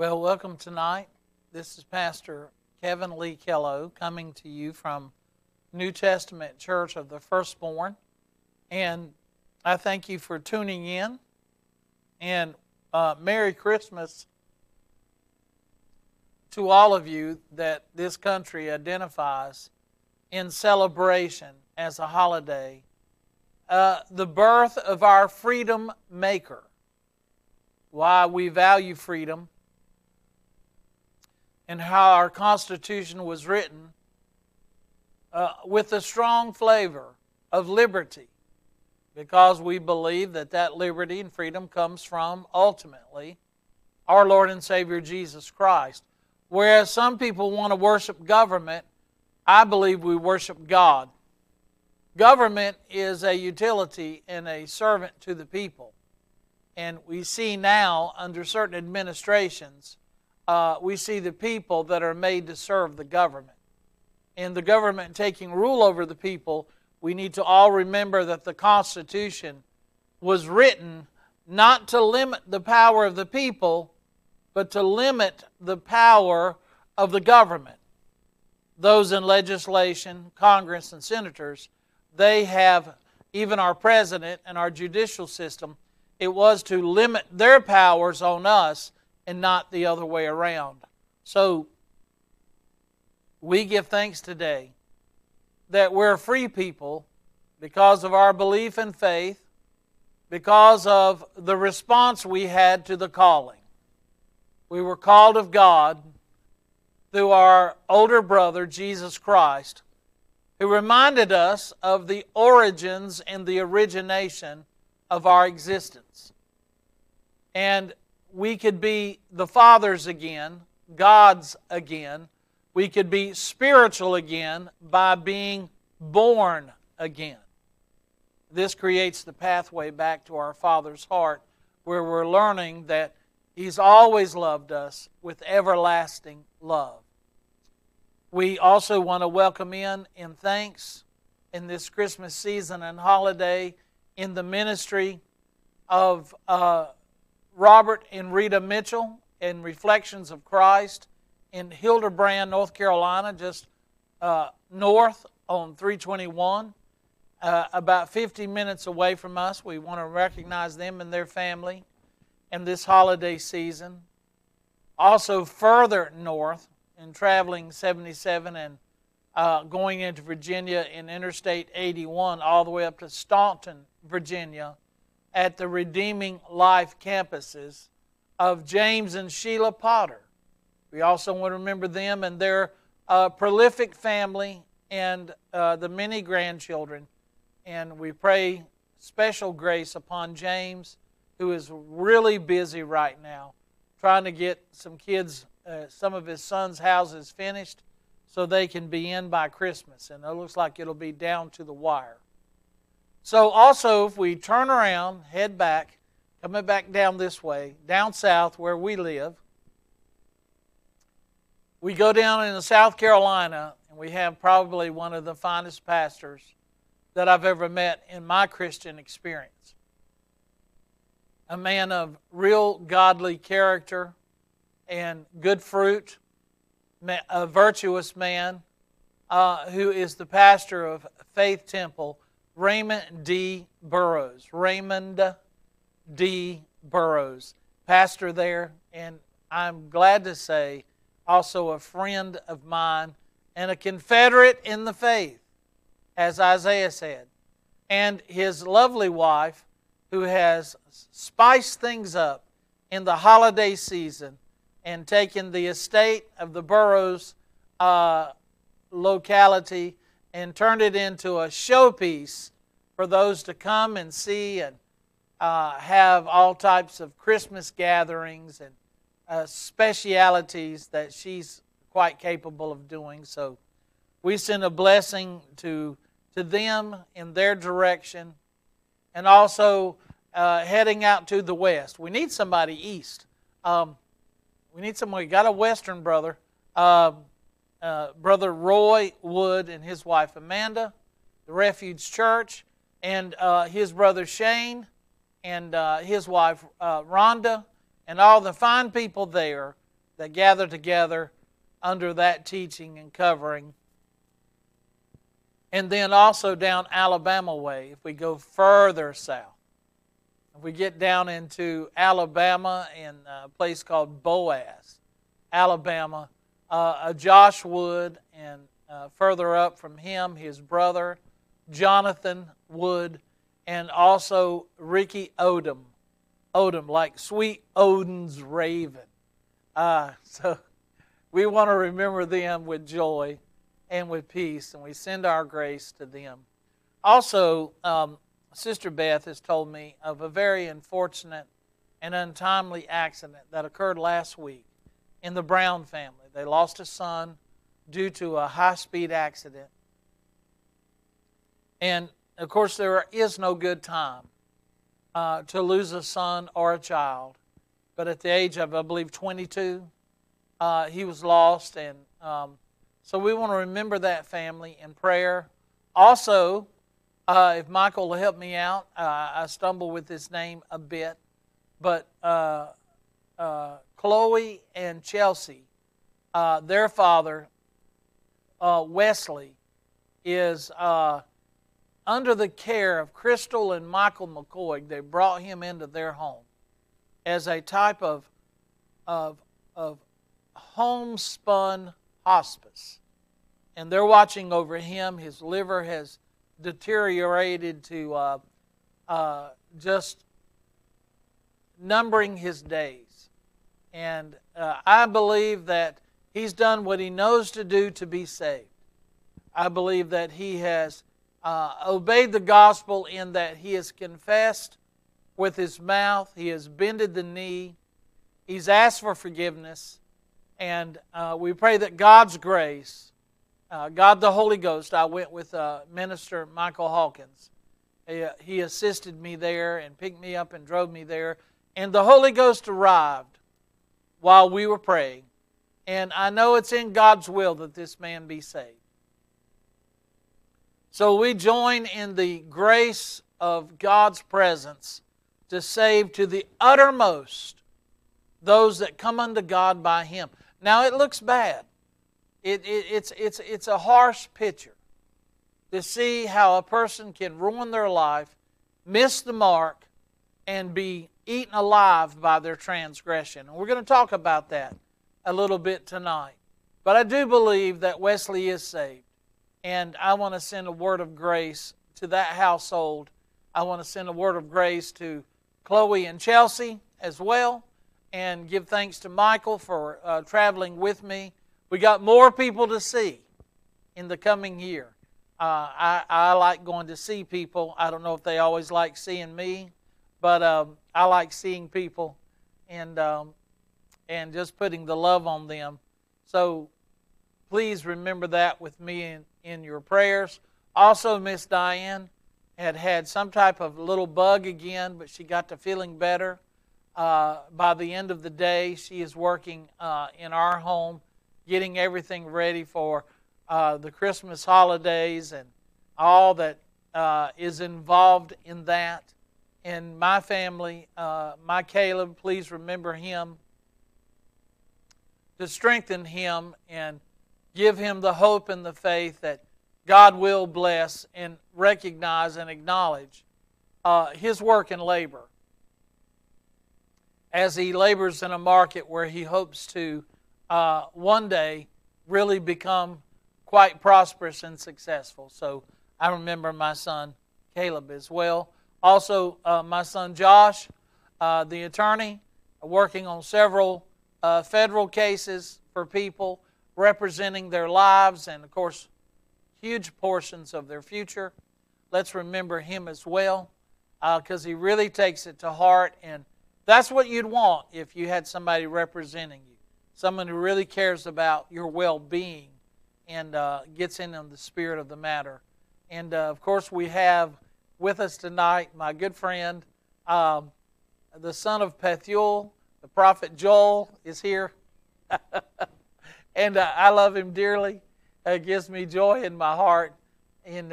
Well, welcome tonight. This is Pastor Kevin Lee Kello coming to you from New Testament Church of the Firstborn. And I thank you for tuning in. And Merry Christmas to all of you that this country identifies in celebration as a holiday. The birth of our freedom maker. Why we value freedom and how our Constitution was written with a strong flavor of liberty, because we believe that that liberty and freedom comes from, ultimately, our Lord and Savior Jesus Christ. Whereas some people want to worship government, I believe we worship God. Government is a utility and a servant to the people. And we see now, under certain administrations, we see the people that are made to serve the government. And the government taking rule over the people, we need to all remember that the Constitution was written not to limit the power of the people, but to limit the power of the government. Those in legislation, Congress, and senators, they have, even our president and our judicial system, it was to limit their powers on us and not the other way around. So, we give thanks today that we're a free people because of our belief and faith, because of the response we had to the calling. We were called of God through our older brother, Jesus Christ, who reminded us of the origins and the origination of our existence. And we could be the Father's again, God's again. We could be spiritual again by being born again. This creates the pathway back to our Father's heart, where we're learning that He's always loved us with everlasting love. We also want to welcome in thanks in this Christmas season and holiday in the ministry of Robert and Rita Mitchell in Reflections of Christ in Hildebrand, North Carolina, just north on 321, about 50 minutes away from us. We want to recognize them and their family in this holiday season. Also further north, in traveling 77 and going into Virginia in Interstate 81 all the way up to Staunton, Virginia, at the Redeeming Life campuses of James and Sheila Potter. We also want to remember them and their prolific family and the many grandchildren. And we pray special grace upon James, who is really busy right now, trying to get some kids, some of his son's houses finished so they can be in by Christmas. And it looks like it'll be down to the wire. So also, if we turn around, head back, coming back down this way, down south where we live, we go down into South Carolina, and we have probably one of the finest pastors that I've ever met in my Christian experience. A man of real godly character and good fruit, a virtuous man who is the pastor of Faith Temple, Raymond D. Burrows. Raymond D. Burrows, pastor there, and I'm glad to say also a friend of mine and a confederate in the faith, as Isaiah said. And his lovely wife, who has spiced things up in the holiday season and taken the estate of the Burrows locality and turned it into a showpiece for those to come and see and have all types of Christmas gatherings and specialities that she's quite capable of doing. So we send a blessing to them in their direction, and also heading out to the west. We need somebody east. We need somebody. Got a western brother. Brother Roy Wood and his wife Amanda, the Refuge Church, and his brother Shane, and his wife Rhonda, and all the fine people there that gather together under that teaching and covering. And then also down Alabama way, if we go further south. If we get down into Alabama in a place called Boaz, Alabama, Josh Wood, and further up from him, his brother, Jonathan Wood, and also Ricky Odom. Odom, like sweet Odin's raven. So we want to remember them with joy and with peace, and we send our grace to them. Also, Sister Beth has told me of a very unfortunate and untimely accident that occurred last week in the Brown family. They lost a son due to a high-speed accident. And, of course, there is no good time to lose a son or a child. But at the age of, I believe, 22, he was lost. And so we want to remember that family in prayer. Also, if Michael will help me out, I stumble with his name a bit. But Chloe and Chelsea, their father, Wesley, is under the care of Crystal and Michael McCoy. They brought him into their home as a type of homespun hospice. And they're watching over him. His liver has deteriorated to just numbering his days. And I believe that he's done what he knows to do to be saved. I believe that he has obeyed the gospel in that he has confessed with his mouth, he has bended the knee, he's asked for forgiveness, and we pray that God's grace, God the Holy Ghost, I went with Minister Michael Hawkins. He assisted me there and picked me up and drove me there, and the Holy Ghost arrived while we were praying, and I know it's in God's will that this man be saved. So we join in the grace of God's presence to save to the uttermost those that come unto God by Him. Now it looks bad. It's a harsh picture to see how a person can ruin their life, miss the mark, and be eaten alive by their transgression. And we're going to talk about that a little bit tonight. But I do believe that Wesley is saved. And I want to send a word of grace to that household. I want to send a word of grace to Chloe and Chelsea as well. And give thanks to Michael for traveling with me. We got more people to see in the coming year. I like going to see people. I don't know if they always like seeing me, but I like seeing people and just putting the love on them. So please remember that with me in your prayers. Also, Miss Diane had some type of little bug again, but she got to feeling better. By the end of the day, she is working in our home, getting everything ready for the Christmas holidays and all that is involved in that. And my family, my Caleb, please remember him, to strengthen him and give him the hope and the faith that God will bless and recognize and acknowledge his work and labor as he labors in a market where he hopes to one day really become quite prosperous and successful. So I remember my son Caleb as well. Also, my son Josh, the attorney, working on several federal cases for people, representing their lives and, of course, huge portions of their future. Let's remember him as well, because he really takes it to heart, and that's what you'd want if you had somebody representing you, someone who really cares about your well-being and gets in on the spirit of the matter. And, of course, we have with us tonight my good friend, the son of Pethuel, the prophet Joel is here. And I love him dearly. It gives me joy in my heart. And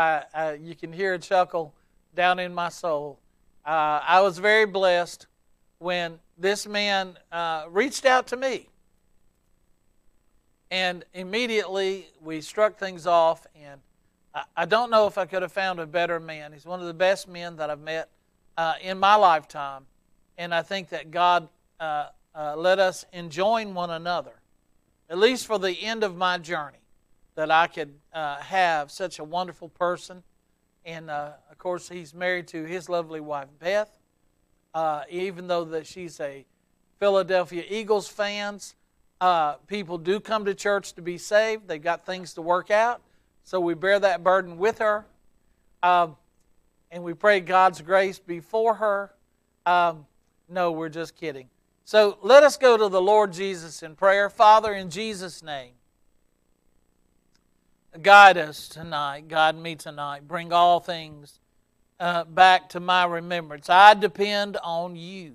you can hear a chuckle down in my soul. I was very blessed when this man reached out to me. And immediately we struck things off, and I don't know if I could have found a better man. He's one of the best men that I've met in my lifetime. And I think that God let us enjoin one another, at least for the end of my journey, that I could have such a wonderful person. And, of course, he's married to his lovely wife, Beth. Even though that she's a Philadelphia Eagles fan, people do come to church to be saved. They've got things to work out. So we bear that burden with her. And we pray God's grace before her. No, we're just kidding. So let us go to the Lord Jesus in prayer. Father, in Jesus' name, guide us tonight. Guide me tonight. Bring all things back to my remembrance. I depend on you.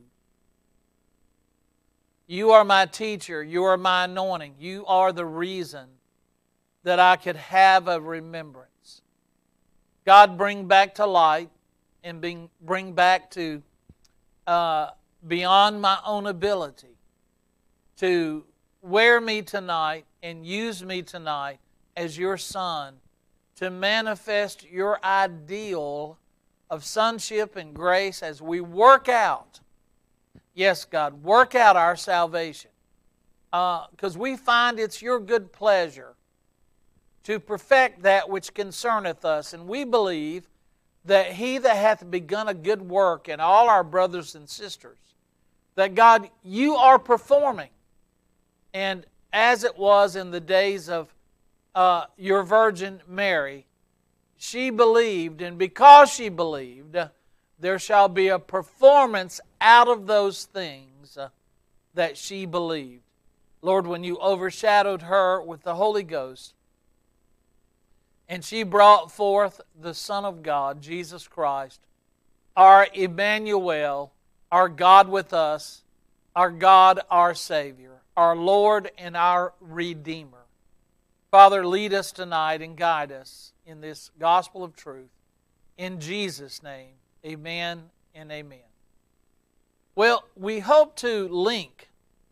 You are my teacher. You are my anointing. You are the reason that I could have a remembrance. God, bring back to light and bring back to beyond my own ability to wear me tonight and use me tonight as your son to manifest your ideal of sonship and grace as we work out, yes, God, work out our salvation. Because we find it's your good pleasure to perfect that which concerneth us. And we believe that he that hath begun a good work in all our brothers and sisters, that God, you are performing. And as it was in the days of your Virgin Mary, she believed, and because she believed, there shall be a performance out of those things that she believed. Lord, when you overshadowed her with the Holy Ghost, and she brought forth the Son of God, Jesus Christ, our Emmanuel, our God with us, our God, our Savior, our Lord and our Redeemer. Father, lead us tonight and guide us in this gospel of truth. In Jesus' name, amen and amen. Well, we hope to link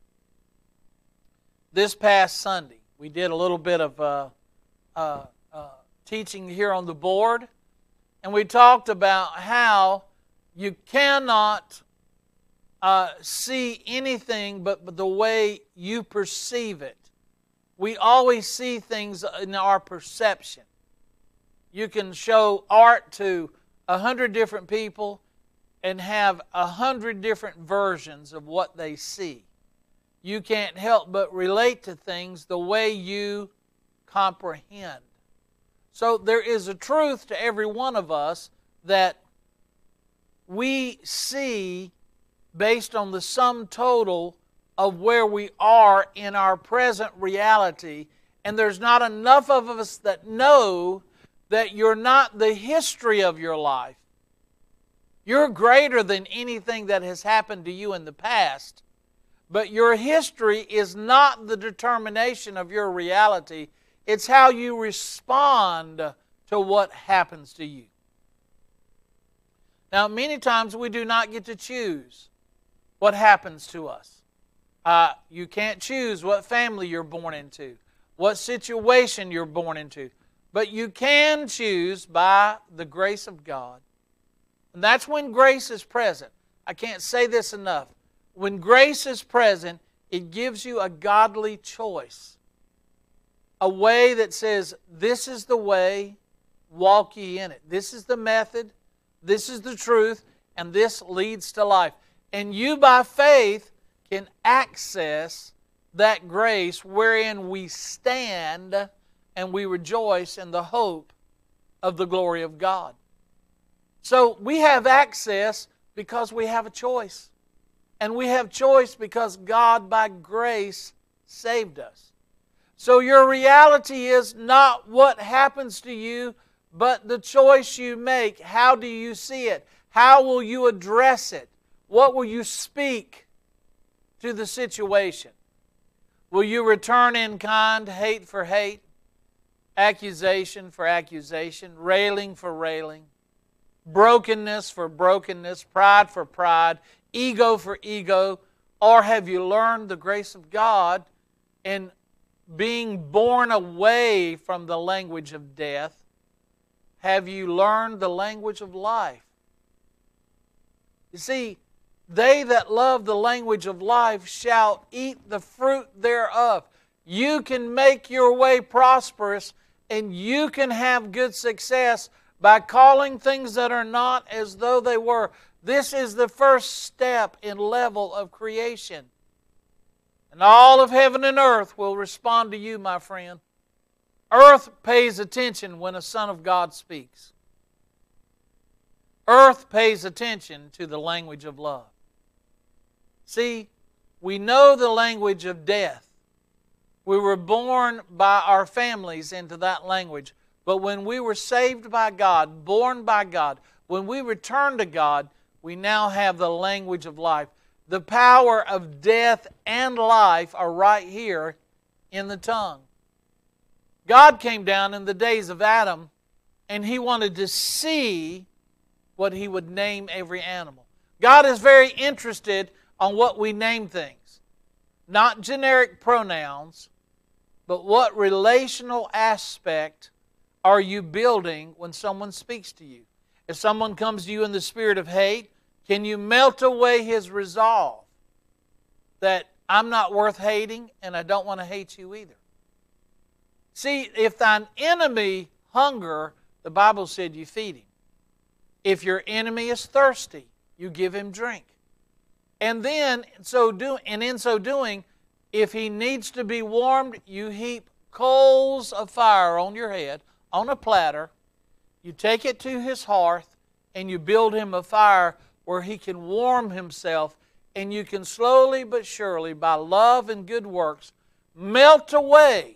this past Sunday. We did a little bit of teaching here on the board, and we talked about how you cannot see anything but the way you perceive it. We always see things in our perception. You can show art to 100 different people and have 100 different versions of what they see. You can't help but relate to things the way you comprehend. So there is a truth to every one of us that we see based on the sum total of where we are in our present reality. And there's not enough of us that know that you're not the history of your life. You're greater than anything that has happened to you in the past. But your history is not the determination of your reality. It's how you respond to what happens to you. Now, many times we do not get to choose what happens to us. You can't choose what family you're born into, what situation you're born into. But you can choose by the grace of God. And that's when grace is present. I can't say this enough. When grace is present, it gives you a godly choice. A way that says, this is the way, walk ye in it. This is the method, this is the truth, and this leads to life. And you by faith can access that grace wherein we stand and we rejoice in the hope of the glory of God. So we have access because we have a choice. And we have choice because God by grace saved us. So your reality is not what happens to you, but the choice you make. How do you see it? How will you address it? What will you speak to the situation? Will you return in kind, hate for hate, accusation for accusation, railing for railing, brokenness for brokenness, pride for pride, ego for ego, or have you learned the grace of God and being born away from the language of death, have you learned the language of life? You see, they that love the language of life shall eat the fruit thereof. You can make your way prosperous and you can have good success by calling things that are not as though they were. This is the first step in level of creation. And all of heaven and earth will respond to you, my friend. Earth pays attention when a Son of God speaks. Earth pays attention to the language of love. See, we know the language of death. We were born by our families into that language. But when we were saved by God, born by God, when we return to God, we now have the language of life. The power of death and life are right here in the tongue. God came down in the days of Adam, and He wanted to see what He would name every animal. God is very interested on what we name things. Not generic pronouns, but what relational aspect are you building when someone speaks to you? If someone comes to you in the spirit of hate, can you melt away his resolve that I'm not worth hating and I don't want to hate you either? See, if thine enemy hunger, the Bible said you feed him. If your enemy is thirsty, you give him drink. And then, in so doing, if he needs to be warmed, you heap coals of fire on your head, on a platter. You take it to his hearth, and you build him a fire where he can warm himself, and you can slowly but surely, by love and good works, melt away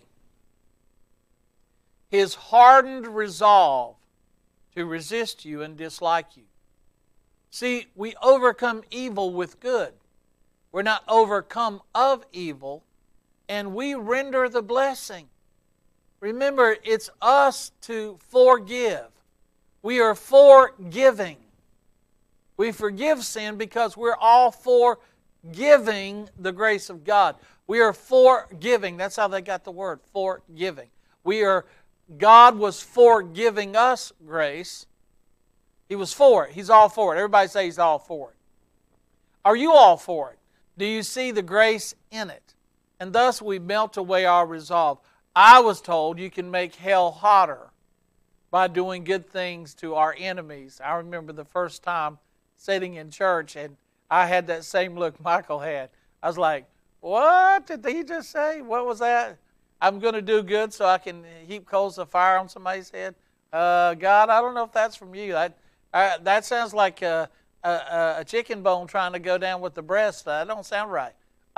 his hardened resolve to resist you and dislike you. See, we overcome evil with good. We're not overcome of evil, and we render the blessing. Remember, it's us to forgive. We are forgiving. We forgive sin because we're all for giving the grace of God. We are forgiving. That's how they got the word, forgiving. God was forgiving us grace. He was for it. He's all for it. Everybody say He's all for it. Are you all for it? Do you see the grace in it? And thus we melt away our resolve. I was told you can make hell hotter by doing good things to our enemies. I remember the first time sitting in church and I had that same look Michael had. I was like, what did he just say? What was that? I'm going to do good so I can heap coals of fire on somebody's head? God, I don't know if that's from you. That sounds like a chicken bone trying to go down with the breast. That don't sound right.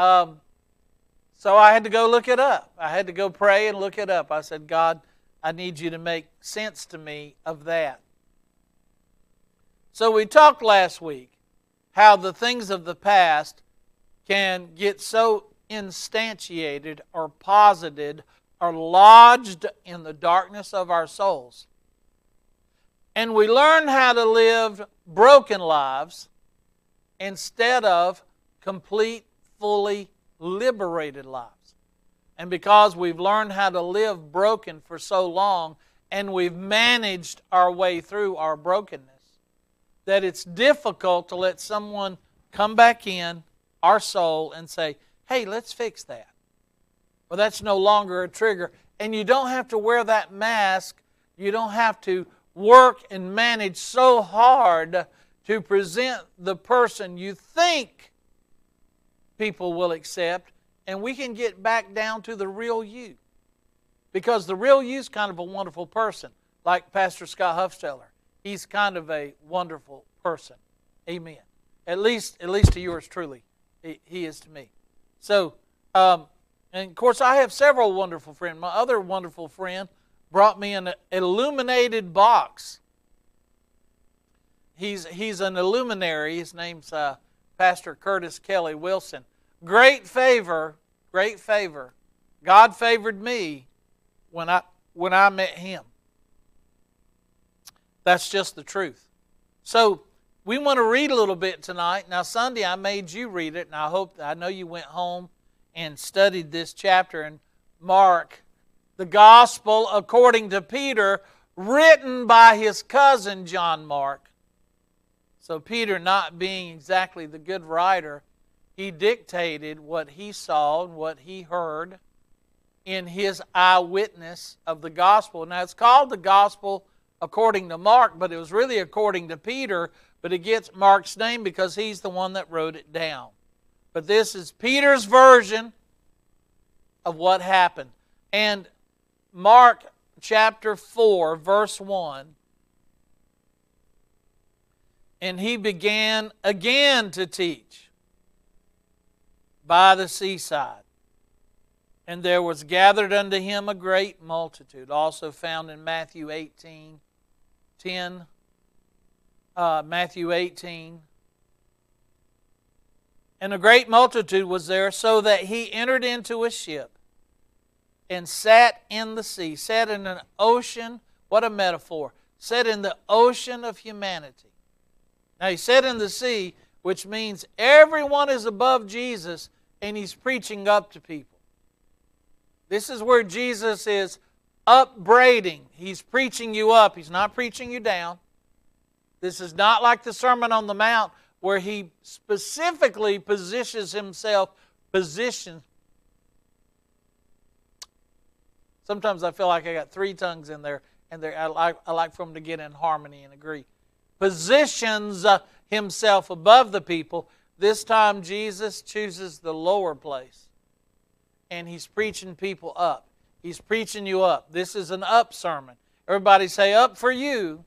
So I had to go look it up. I had to go pray and look it up. I said, God, I need you to make sense to me of that. So we talked last week how the things of the past can get so instantiated or posited or lodged in the darkness of our souls. And we learn how to live broken lives instead of complete, fully liberated lives. And because we've learned how to live broken for so long and we've managed our way through our brokenness, that it's difficult to let someone come back in our soul and say, hey, let's fix that. Well, that's no longer a trigger. And you don't have to wear that mask. You don't have to work and manage so hard to present the person you think people will accept, and we can get back down to the real you. Because the real you is kind of a wonderful person, like Pastor Scott Huffsteller. He's kind of a wonderful person. Amen. At least to yours truly. He is to me. So, and of course I have several wonderful friends. My other wonderful friend brought me an illuminated box. He's an illuminary. His name's Pastor Curtis Kelly Wilson. Great favor. God favored me when I met him. That's just the truth. So We want to read a little bit tonight. Now, Sunday I made you read it, and I know you went home and studied this chapter in Mark, the Gospel according to Peter, written by his cousin John Mark. So Peter, not being exactly the good writer, he dictated what he saw and what he heard in his eyewitness of the Gospel. Now, it's called the Gospel according to Mark, but it was really according to Peter, but it gets Mark's name because he's the one that wrote it down. But this is Peter's version of what happened. And Mark chapter 4, verse 1, and he began again to teach by the seaside. And there was gathered unto him a great multitude, also found in Matthew 18, 10. Matthew 18. And a great multitude was there, so that he entered into a ship and sat in the sea, sat in an ocean. What a metaphor. Sat in the ocean of humanity. Now he sat in the sea, which means everyone is above Jesus and he's preaching up to people. This is where Jesus is upbraiding. He's preaching you up. He's not preaching you down. This is not like the Sermon on the Mount where he specifically positions himself. Sometimes I feel like I got three tongues in there, and I like for them to get in harmony and agree. Positions himself above the people. This time Jesus chooses the lower place, and he's preaching people up. He's preaching you up. This is an up sermon. Everybody say, up for you.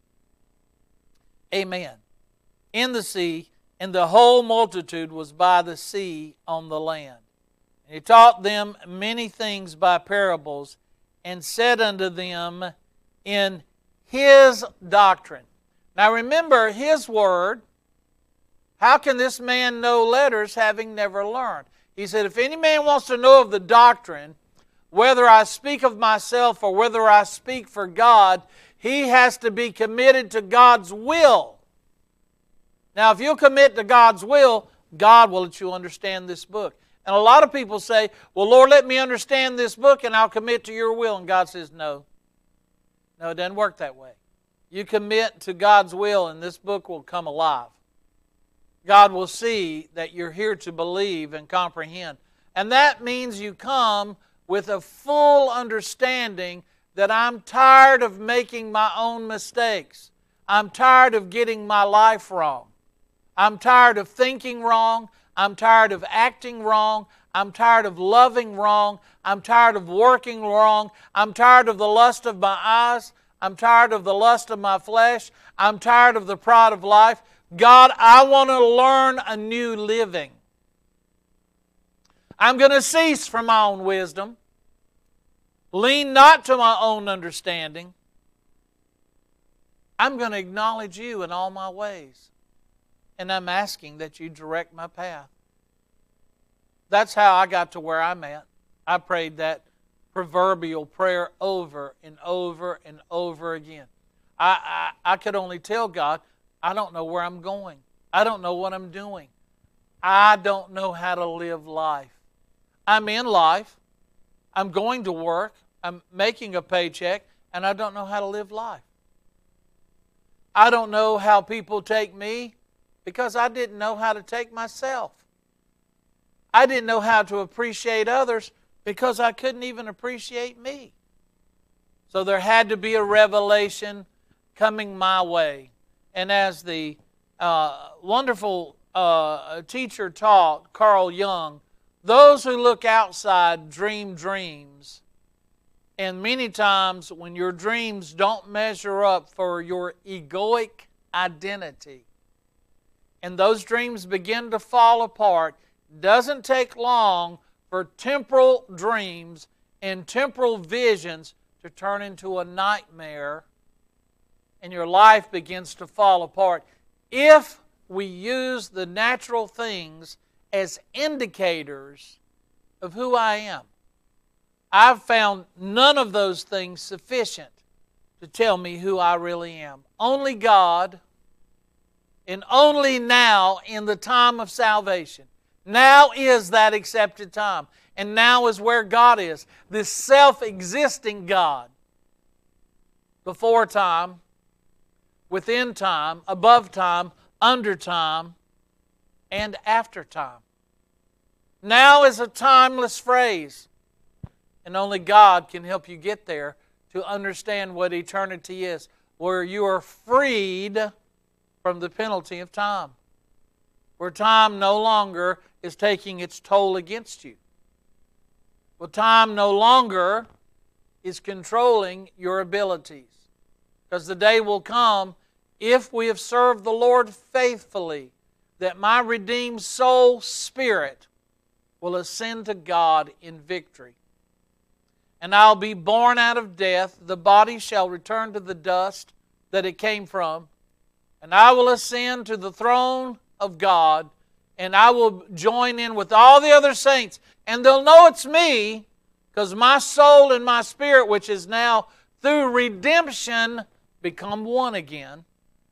Amen. In the sea, and the whole multitude was by the sea on the land. And he taught them many things by parables, and said unto them in his doctrine. Now remember, his word, how can this man know letters having never learned? He said, if any man wants to know of the doctrine, whether I speak of myself or whether I speak for God, he has to be committed to God's will. Now, if you'll commit to God's will, God will let you understand this book. And a lot of people say, well, Lord, let me understand this book and I'll commit to your will. And God says, no. No, it doesn't work that way. You commit to God's will and this book will come alive. God will see that you're here to believe and comprehend. And that means you come with a full understanding that I'm tired of making my own mistakes. I'm tired of getting my life wrong. I'm tired of thinking wrong. I'm tired of acting wrong. I'm tired of loving wrong. I'm tired of working wrong. I'm tired of the lust of my eyes. I'm tired of the lust of my flesh. I'm tired of the pride of life. God, I want to learn a new living. I'm going to cease from my own wisdom. Lean not to my own understanding. I'm going to acknowledge you in all my ways. And I'm asking that you direct my path. That's how I got to where I'm at. I prayed that proverbial prayer over and over and over again. I could only tell God, I don't know where I'm going. I don't know what I'm doing. I don't know how to live life. I'm in life. I'm going to work. I'm making a paycheck, and I don't know how to live life. I don't know how people take me because I didn't know how to take myself. I didn't know how to appreciate others because I couldn't even appreciate me. So there had to be a revelation coming my way. And as the wonderful teacher taught, Carl Jung, those who look outside dream dreams. And many times when your dreams don't measure up for your egoic identity, and those dreams begin to fall apart, doesn't take long for temporal dreams and temporal visions to turn into a nightmare, and your life begins to fall apart. If we use the natural things as indicators of who I am, I've found none of those things sufficient to tell me who I really am. Only God And only now in the time of salvation. Now is that accepted time. And now is where God is. This self-existing God. Before time, within time, above time, under time, and after time. Now is a timeless phrase. And only God can help you get there to understand what eternity is. Where you are freed from the penalty of time. Where time no longer is taking its toll against you. Well, time no longer is controlling your abilities. Because the day will come, if we have served the Lord faithfully, that my redeemed soul spirit will ascend to God in victory. And I'll be born out of death. The body shall return to the dust that it came from. And I will ascend to the throne of God, and I will join in with all the other saints. And they'll know it's me, because my soul and my spirit, which is now through redemption, become one again.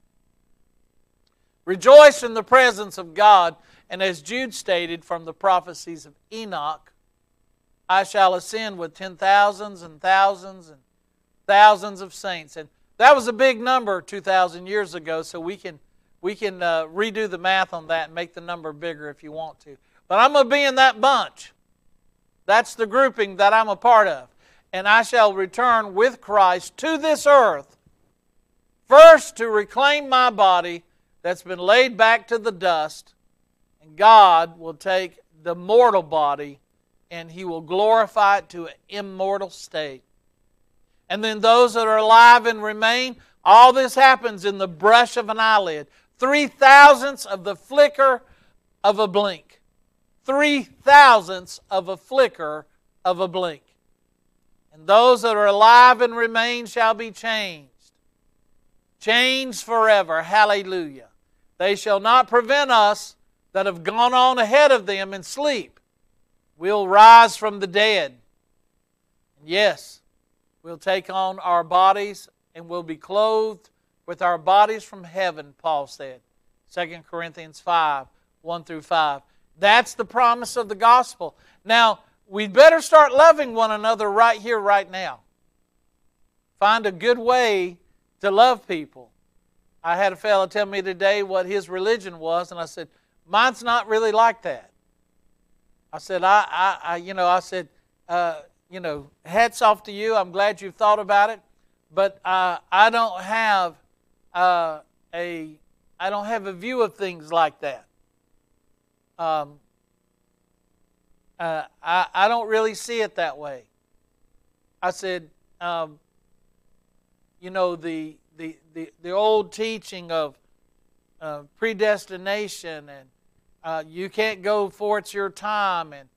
Rejoice in the presence of God. And as Jude stated from the prophecies of Enoch, I shall ascend with 10,000s and thousands and thousands of saints. And that was a big number 2,000 years ago, so we can redo the math on that and make the number bigger if you want to. But I'm going to be in that bunch. That's the grouping that I'm a part of. And I shall return with Christ to this earth, first to reclaim my body that's been laid back to the dust, and God will take the mortal body and He will glorify it to an immortal state. And then those that are alive and remain, all this happens in the brush of an eyelid. 3,000ths of the flicker of a blink. 3,000ths of a flicker of a blink. And those that are alive and remain shall be changed. Changed forever. Hallelujah. They shall not prevent us that have gone on ahead of them in sleep. We'll rise from the dead. And yes, we'll take on our bodies and we'll be clothed with our bodies from heaven, Paul said. 2 Corinthians 5, 1 through 5. That's the promise of the gospel. Now, we'd better start loving one another right here, right now. Find a good way to love people. I had a fellow tell me today what his religion was, and I said, mine's not really like that. I said, hats off to you. I'm glad you've thought about it, but I don't have a view of things like that. I don't really see it that way. I said, the old teaching of predestination and you can't go for it's your time, and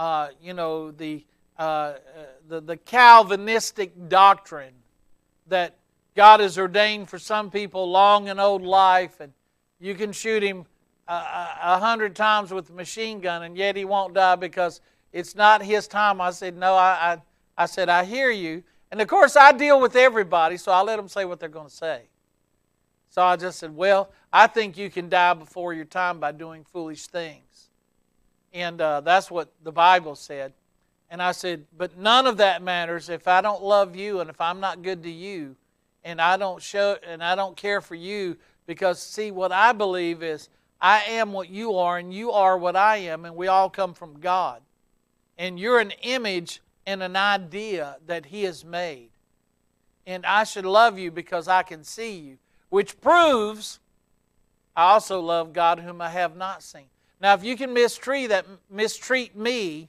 the Calvinistic doctrine that God has ordained for some people long and old life, and you can shoot him 100 times with a machine gun, and yet he won't die because it's not his time. I said, no, I said, I hear you. And of course, I deal with everybody, so I let them say what they're going to say. So I just said, well, I think you can die before your time by doing foolish things. And that's what the Bible said. And I said, but none of that matters if I don't love you and if I'm not good to you and I don't care for you, because see, what I believe is I am what you are and you are what I am, and we all come from God. And you're an image and an idea that He has made. And I should love you because I can see you, which proves I also love God whom I have not seen. Now, if you can mistreat me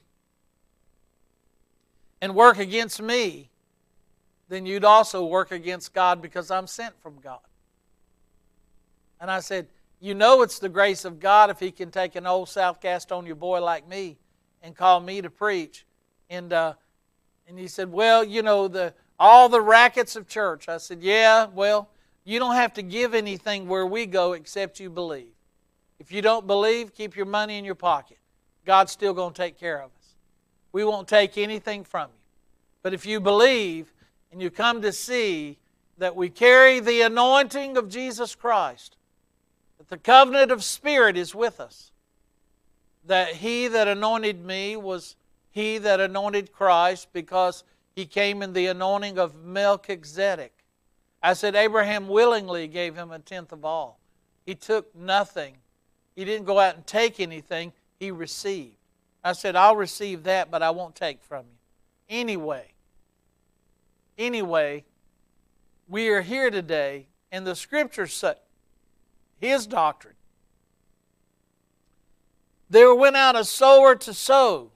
and work against me, then you'd also work against God because I'm sent from God. And I said, you know it's the grace of God if He can take an old South Gastonia boy like me and call me to preach. And he said, well, all the rackets of church. I said, yeah, well, you don't have to give anything where we go except you believe. If you don't believe, keep your money in your pocket. God's still going to take care of us. We won't take anything from you. But if you believe and you come to see that we carry the anointing of Jesus Christ, That the covenant of Spirit is with us. That He that anointed me was He that anointed Christ, because He came in the anointing of Melchizedek. I said Abraham willingly gave him a tenth of all. He took nothing. He didn't go out and take anything. He received. I said, I'll receive that, but I won't take from you. Anyway, we are here today, and the Scriptures say, His doctrine. There went out a sower to sow.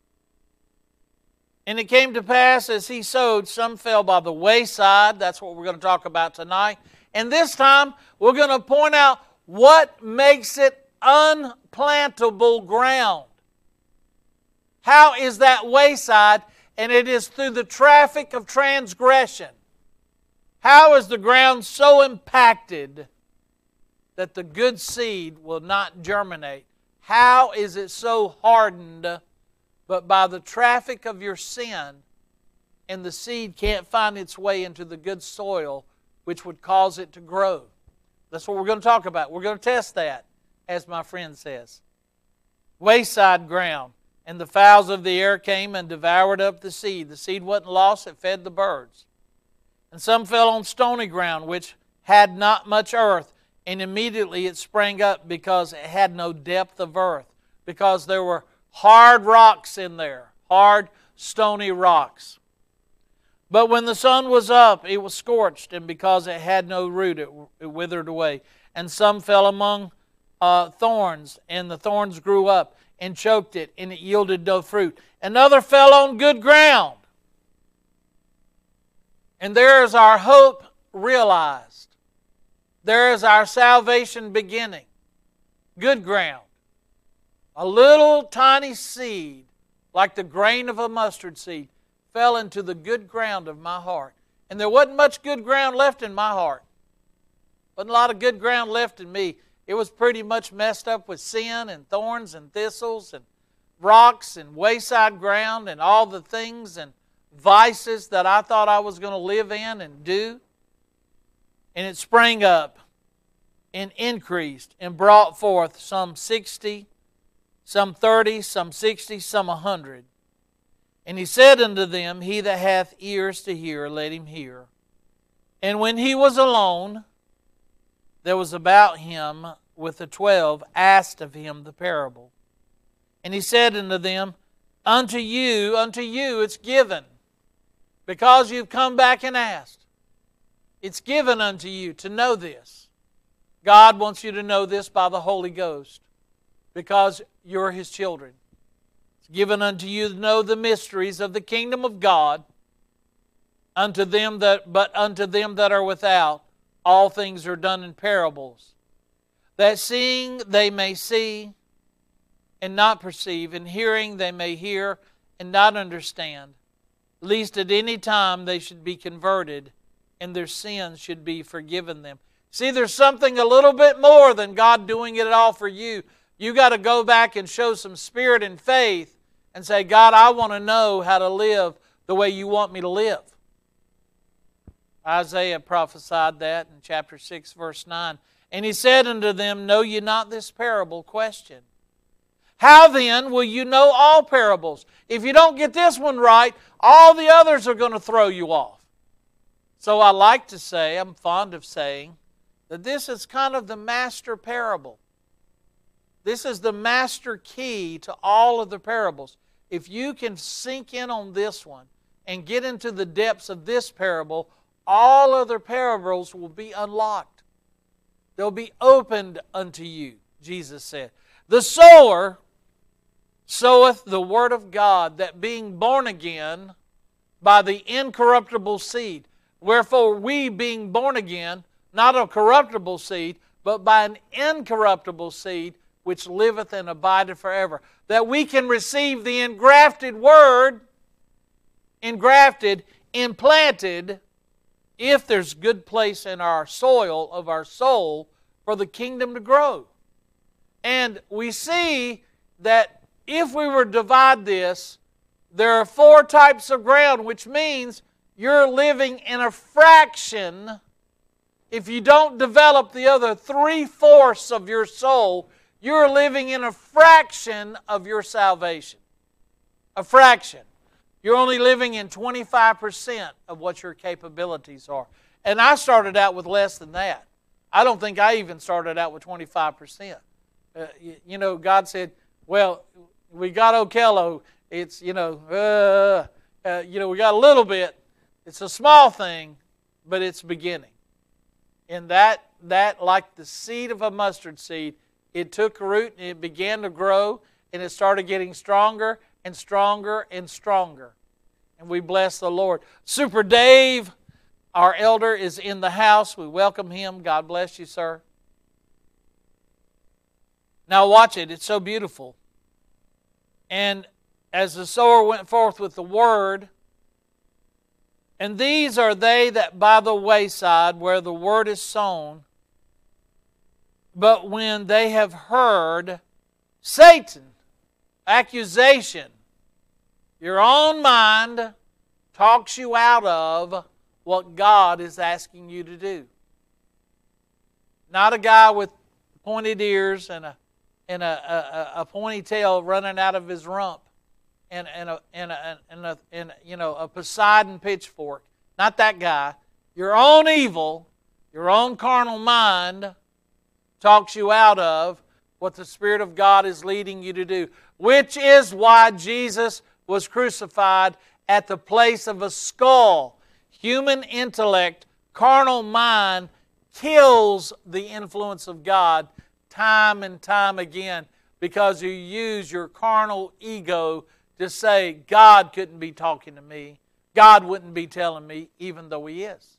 And it came to pass, as he sowed, some fell by the wayside. That's what we're going to talk about tonight. And this time, we're going to point out what makes it unplantable ground. How is that wayside? And it is through the traffic of transgression. How is the ground so impacted that the good seed will not germinate? How is it so hardened? But by the traffic of your sin, and the seed can't find its way into the good soil, which would cause it to grow. That's what we're going to talk about. We're going to test that, as my friend says. Wayside ground. And the fowls of the air came and devoured up the seed. The seed wasn't lost, it fed the birds. And some fell on stony ground, which had not much earth, and immediately it sprang up, because it had no depth of earth, because there were hard rocks in there, hard stony rocks. But when the sun was up, it was scorched, and because it had no root, it withered away. And some fell among thorns, and the thorns grew up and choked it, and it yielded no fruit. Another fell on good ground. And there is our hope realized. There is our salvation beginning. Good ground. A little tiny seed, like the grain of a mustard seed, fell into the good ground of my heart. And there wasn't much good ground left in my heart. Wasn't a lot of good ground left in me. It was pretty much messed up with sin and thorns and thistles and rocks and wayside ground and all the things and vices that I thought I was going to live in and do. And it sprang up and increased and brought forth some 60, some 30, some 60, some 100. And he said unto them, He that hath ears to hear, let him hear. And when he was alone, there was about him with the 12 asked of him the parable. And he said unto them, Unto you it's given, because you've come back and asked. It's given unto you to know this. God wants you to know this by the Holy Ghost, because you're His children. It's given unto you to know the mysteries of the kingdom of God. But unto them that are without, all things are done in parables, that seeing they may see and not perceive, and hearing they may hear and not understand, lest at any time they should be converted, and their sins should be forgiven them. See, there's something a little bit more than God doing it all for you. You got to go back and show some spirit and faith and say, God, I want to know how to live the way you want me to live. Isaiah prophesied that in chapter 6, verse 9. And he said unto them, Know ye not this parable? Question. How then will you know all parables? If you don't get this one right, all the others are going to throw you off. So I like to say, I'm fond of saying, that this is kind of the master parable. This is the master key to all of the parables. If you can sink in on this one and get into the depths of this parable, all other parables will be unlocked. They'll be opened unto you, Jesus said. The sower soweth the word of God, that being born again by the incorruptible seed. Wherefore we, being born again, not of corruptible seed, but by an incorruptible seed, which liveth and abideth forever. That we can receive the engrafted word, implanted, if there's good place in our soil of our soul for the kingdom to grow. And we see that if we were to divide this, there are 4 types of ground, which means you're living in a fraction. if you don't develop the other 3/4 of your soul, you're living in a fraction of your salvation. A fraction. You're only living in 25% of what your capabilities are. And I started out with less than that. I don't think I even started out with 25%. God said, well, we got Okello. It's, we got a little bit. It's a small thing, but it's beginning. And that, like the seed of a mustard seed, it took root and it began to grow, and it started getting stronger and stronger and stronger. And we bless the Lord. Super Dave, our elder, is in the house. We welcome him. God bless you, sir. Now watch it. It's so beautiful. And as the sower went forth with the word, and these are they that by the wayside where the word is sown, but when they have heard, Satan, accusation, your own mind talks you out of what God is asking you to do. Not a guy with pointed ears and a pointy tail running out of his rump and a Poseidon pitchfork. Not that guy. Your own evil, your own carnal mind talks you out of what the Spirit of God is leading you to do, which is why Jesus was crucified at the place of a skull. Human intellect, carnal mind kills the influence of God time and time again because you use your carnal ego to say, God couldn't be talking to me. God wouldn't be telling me, even though He is.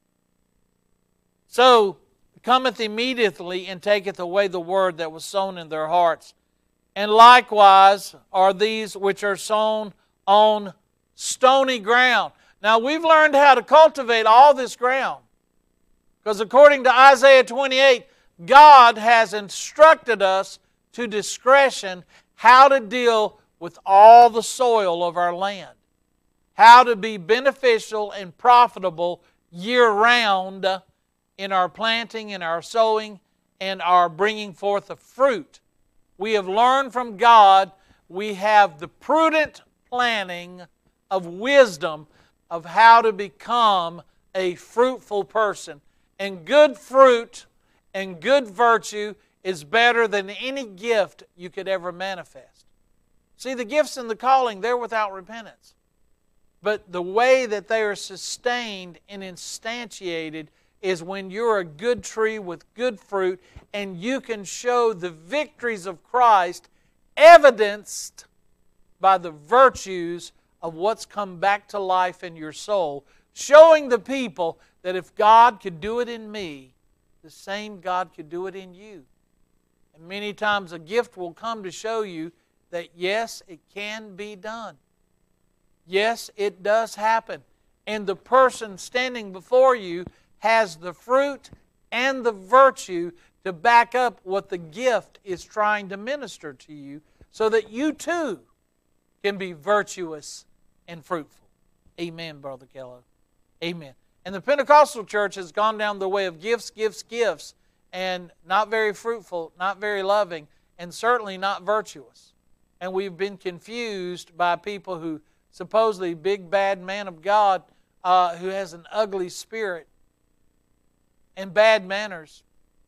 So, cometh immediately and taketh away the word that was sown in their hearts. And likewise are these which are sown on stony ground. Now, we've learned how to cultivate all this ground. Because according to Isaiah 28, God has instructed us to discretion how to deal with all the soil of our land. How to be beneficial and profitable year-round in our planting, in our sowing, and our bringing forth of fruit. We have learned from God. We have the prudent planning of wisdom of how to become a fruitful person. And good fruit and good virtue is better than any gift you could ever manifest. See, the gifts and the calling, they're without repentance. But the way that they are sustained and instantiated is when you're a good tree with good fruit and you can show the victories of Christ evidenced by the virtues of what's come back to life in your soul, showing the people that if God could do it in me, the same God could do it in you. And many times a gift will come to show you that yes, it can be done. Yes, it does happen. And the person standing before you has the fruit and the virtue to back up what the gift is trying to minister to you so that you too can be virtuous and fruitful. Amen, Brother Kello. Amen. And the Pentecostal church has gone down the way of gifts, gifts, gifts, and not very fruitful, not very loving, and certainly not virtuous. And we've been confused by people who supposedly big bad man of God who has an ugly spirit and bad manners,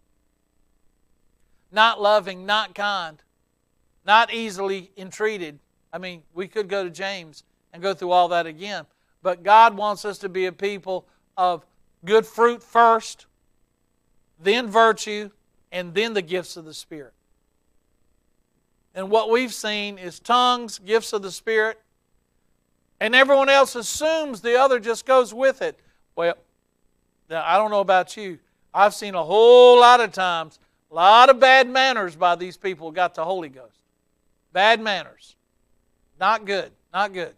not loving, not kind, not easily entreated. I mean, we could go to James and go through all that again. But God wants us to be a people of good fruit first, then virtue, and then the gifts of the Spirit. And what we've seen is tongues, gifts of the Spirit, and everyone else assumes the other just goes with it. Well, now, I don't know about you. I've seen a whole lot of times, a lot of bad manners by these people who got the Holy Ghost. Bad manners. Not good. Not good.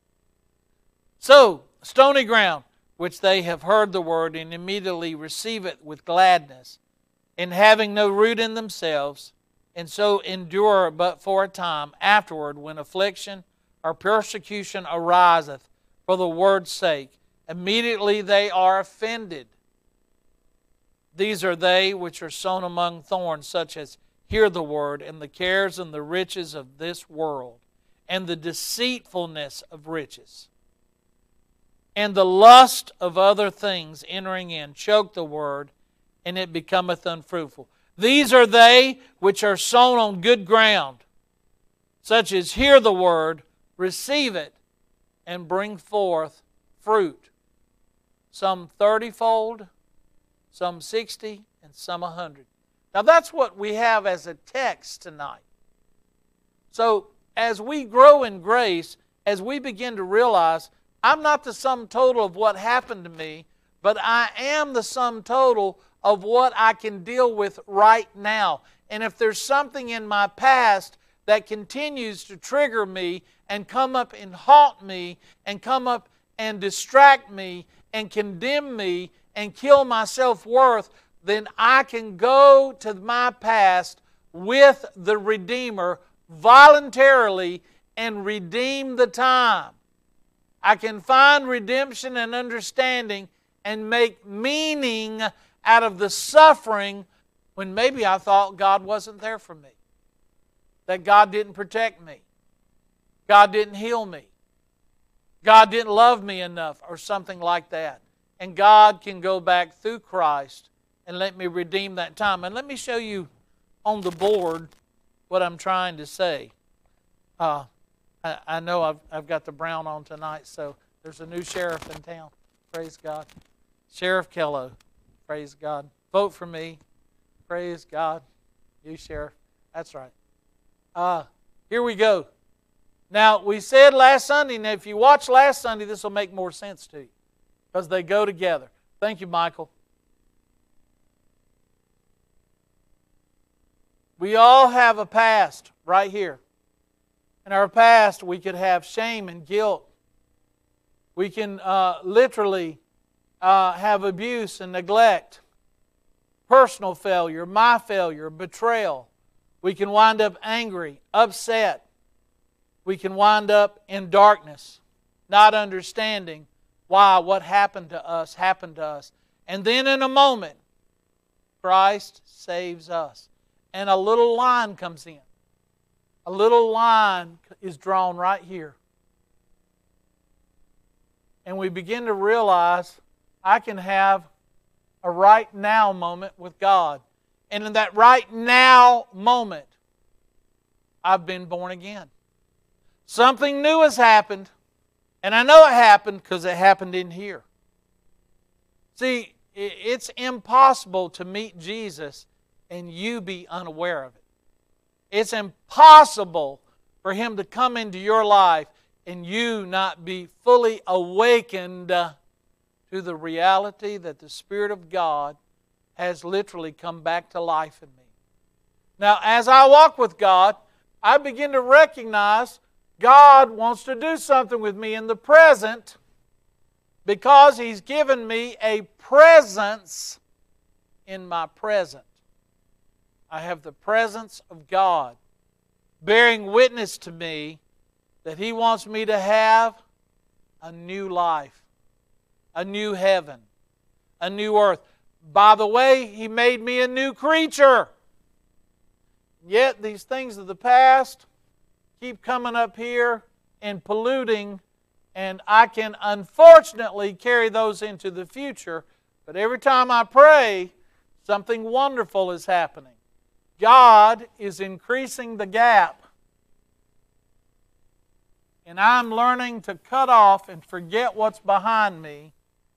So, stony ground, which they have heard the word and immediately receive it with gladness, and having no root in themselves, and so endure but for a time. Afterward, when affliction or persecution ariseth for the word's sake, immediately they are offended. These are they which are sown among thorns, such as hear the word, and the cares and the riches of this world, and the deceitfulness of riches, and the lust of other things entering in, choke the word, and it becometh unfruitful. These are they which are sown on good ground, such as hear the word, receive it, and bring forth fruit. Some 30-fold, some 60, and some 100. Now that's what we have as a text tonight. So as we grow in grace, as we begin to realize, I'm not the sum total of what happened to me, but I am the sum total of what I can deal with right now. And if there's something in my past that continues to trigger me and come up and haunt me and come up and distract me and condemn me and kill my self-worth, then I can go to my past with the Redeemer voluntarily and redeem the time. I can find redemption and understanding and make meaning out of the suffering when maybe I thought God wasn't there for me, that God didn't protect me, God didn't heal me, God didn't love me enough, or something like that. And God can go back through Christ and let me redeem that time. And let me show you on the board what I'm trying to say. I know I've got the brown on tonight, so there's a new sheriff in town. Praise God. Sheriff Kello. Praise God. Vote for me. Praise God. You, Sheriff. That's right. Here we go. Now, we said last Sunday, and if you watch last Sunday, this will make more sense to you, because they go together. Thank you, Michael. We all have a past right here. In our past, we could have shame and guilt. We can literally have abuse and neglect, personal failure, my failure, betrayal. We can wind up angry, upset. We can wind up in darkness, not understanding why what happened to us. And then in a moment, Christ saves us. And a little line comes in. A little line is drawn right here. And we begin to realize I can have a right now moment with God. And in that right now moment, I've been born again. Something new has happened. And I know it happened because it happened in here. See, it's impossible to meet Jesus and you be unaware of it. It's impossible for Him to come into your life and you not be fully awakened to the reality that the Spirit of God has literally come back to life in me. Now, as I walk with God, I begin to recognize God wants to do something with me in the present because He's given me a presence in my present. I have the presence of God bearing witness to me that He wants me to have a new life, a new heaven, a new earth. By the way, He made me a new creature. Yet these things of the past keep coming up here and polluting, and I can unfortunately carry those into the future. But every time I pray, something wonderful is happening. God is increasing the gap. And I'm learning to cut off and forget what's behind me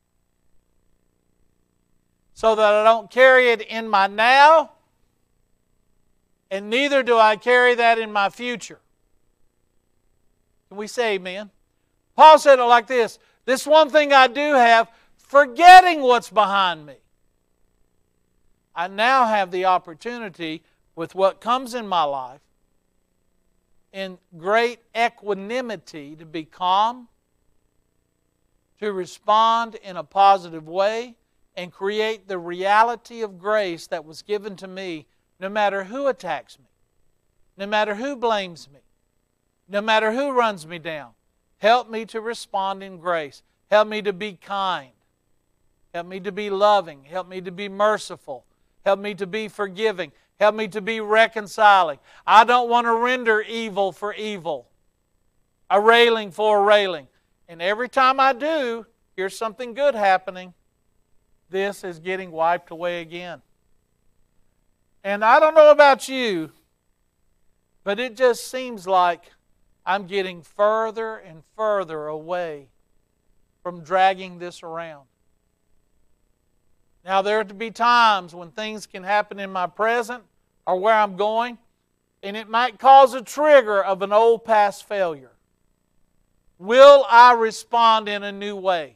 so that I don't carry it in my now, and neither do I carry that in my future. Can we say amen? Paul said it like this: this one thing I do have, forgetting what's behind me. I now have the opportunity with what comes in my life in great equanimity to be calm, to respond in a positive way, and create the reality of grace that was given to me no matter who attacks me, no matter who blames me, no matter who runs me down. Help me to respond in grace. Help me to be kind. Help me to be loving. Help me to be merciful. Help me to be forgiving. Help me to be reconciling. I don't want to render evil for evil, a railing for a railing. And every time I do, here's something good happening. This is getting wiped away again. And I don't know about you, but it just seems like I'm getting further and further away from dragging this around. Now, there are to be times when things can happen in my present or where I'm going, and it might cause a trigger of an old past failure. Will I respond in a new way?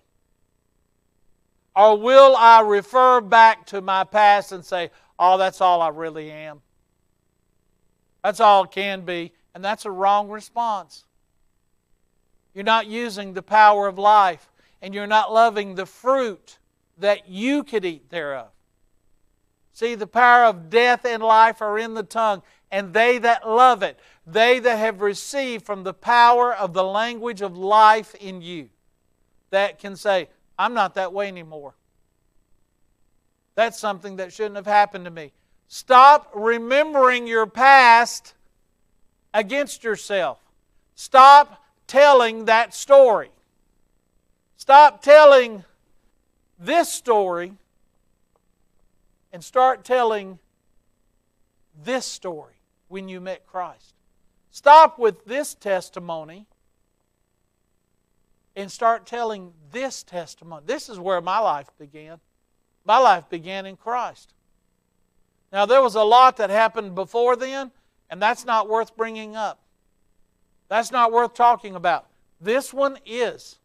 Or will I refer back to my past and say, oh, that's all I really am? That's all it can be. And that's a wrong response. You're not using the power of life, and you're not loving the fruit that you could eat thereof. See, the power of death and life are in the tongue, and they that love it, they that have received from the power of the language of life in you, that can say, I'm not that way anymore. That's something that shouldn't have happened to me. Stop remembering your past against yourself. Stop telling that story. Stop telling this story and start telling this story when you met Christ. Stop with this testimony and start telling this testimony. This is where my life began. My life began in Christ. Now, there was a lot that happened before then, and that's not worth bringing up. That's not worth talking about. This one is.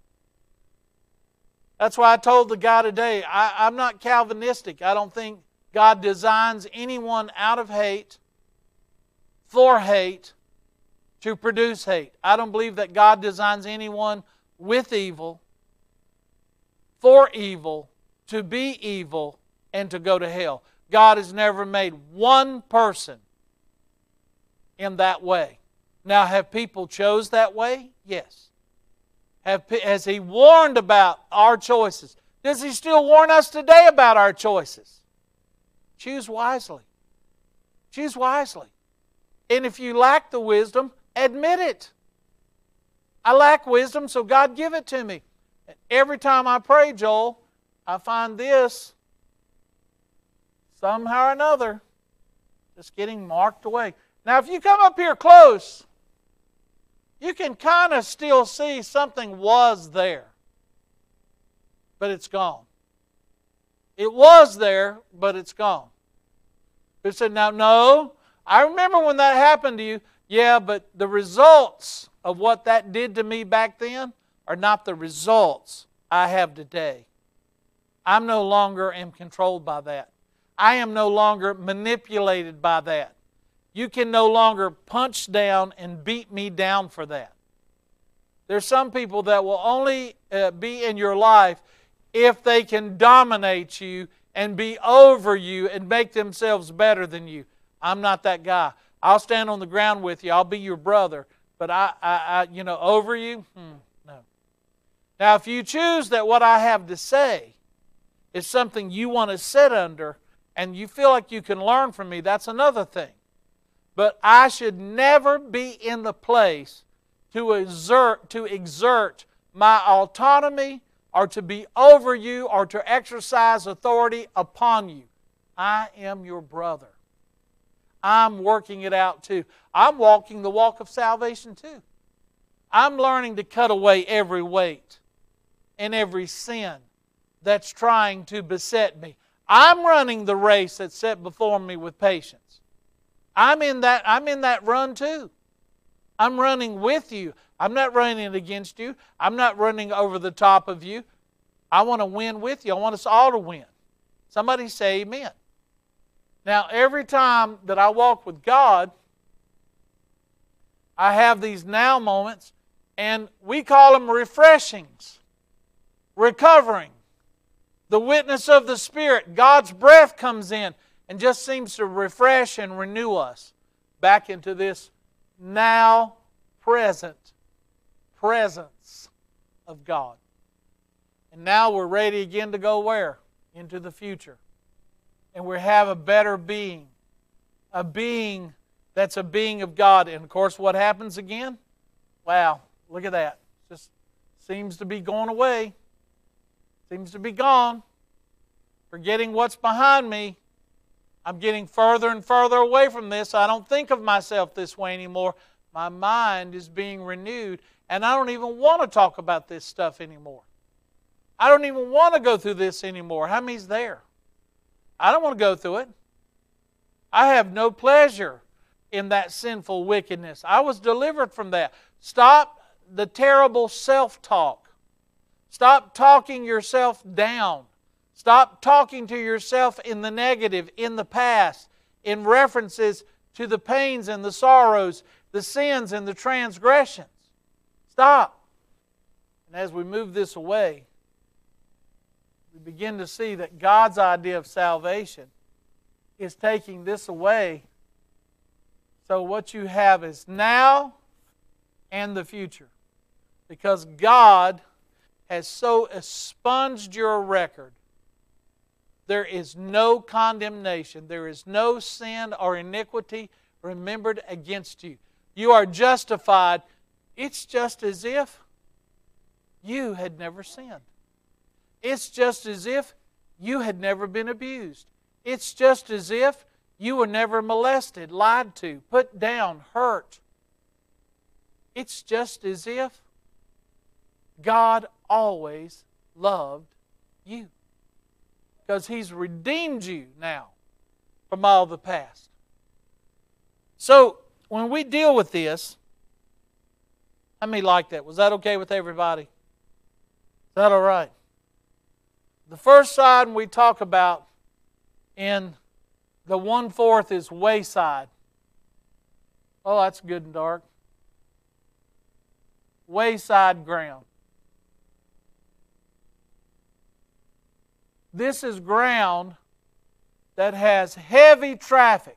That's why I told the guy today, I'm not Calvinistic. I don't think God designs anyone out of hate, for hate, to produce hate. I don't believe that God designs anyone with evil, for evil, to be evil, and to go to hell. God has never made one person in that way. Now, have people chose that way? Yes. Has He warned about our choices? Does He still warn us today about our choices? Choose wisely. Choose wisely. And if you lack the wisdom, admit it. I lack wisdom, so God give it to me. And every time I pray, Joel, I find this, somehow or another, just getting marked away. Now, if you come up here close, you can kind of still see something was there, but it's gone. It was there, but it's gone. They said, now, no, I remember when that happened to you. Yeah, but the results of what that did to me back then are not the results I have today. I'm no longer am controlled by that. I am no longer manipulated by that. You can no longer punch down and beat me down for that. There's some people that will only be in your life if they can dominate you and be over you and make themselves better than you. I'm not that guy. I'll stand on the ground with you. I'll be your brother. But over you? No. Now, if you choose that what I have to say is something you want to sit under and you feel like you can learn from me, that's another thing. But I should never be in the place to exert my autonomy or to be over you or to exercise authority upon you. I am your brother. I'm working it out too. I'm walking the walk of salvation too. I'm learning to cut away every weight and every sin that's trying to beset me. I'm running the race that's set before me with patience. I'm in that run too. I'm running with you. I'm not running against you. I'm not running over the top of you. I want to win with you. I want us all to win. Somebody say amen. Now, every time that I walk with God, I have these now moments, and we call them refreshings, recovering. The witness of the Spirit, God's breath comes in and just seems to refresh and renew us back into this now present presence of God. And now we're ready again to go where? Into the future. And we have a better being. A being that's a being of God. And of course, what happens again? Wow, look at that. Just seems to be going away. Seems to be gone. Forgetting what's behind me. I'm getting further and further away from this. I don't think of myself this way anymore. My mind is being renewed. And I don't even want to talk about this stuff anymore. I don't even want to go through this anymore. How many's there? I don't want to go through it. I have no pleasure in that sinful wickedness. I was delivered from that. Stop the terrible self-talk. Stop talking yourself down. Stop talking to yourself in the negative, in the past, in references to the pains and the sorrows, the sins and the transgressions. Stop. And as we move this away, we begin to see that God's idea of salvation is taking this away. So what you have is now and the future. Because God has so expunged your record. There is no condemnation. There is no sin or iniquity remembered against you. You are justified. It's just as if you had never sinned. It's just as if you had never been abused. It's just as if you were never molested, lied to, put down, hurt. It's just as if God always loved you. Because He's redeemed you now from all the past. So, when we deal with this, how many like that? Was that okay with everybody? Is that all right? The first side we talk about in the 1/4 is wayside. Oh, that's good and dark. Wayside ground. This is ground that has heavy traffic.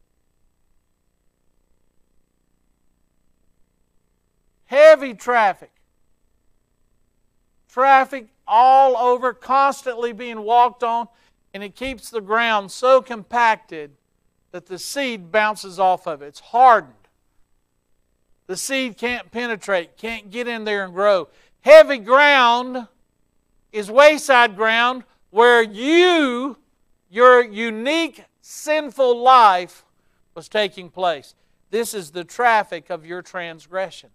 Heavy traffic. Traffic all over, constantly being walked on, and it keeps the ground so compacted that the seed bounces off of it. It's hardened. The seed can't penetrate, can't get in there and grow. Heavy ground is wayside ground where your unique sinful life was taking place. This is the traffic of your transgression.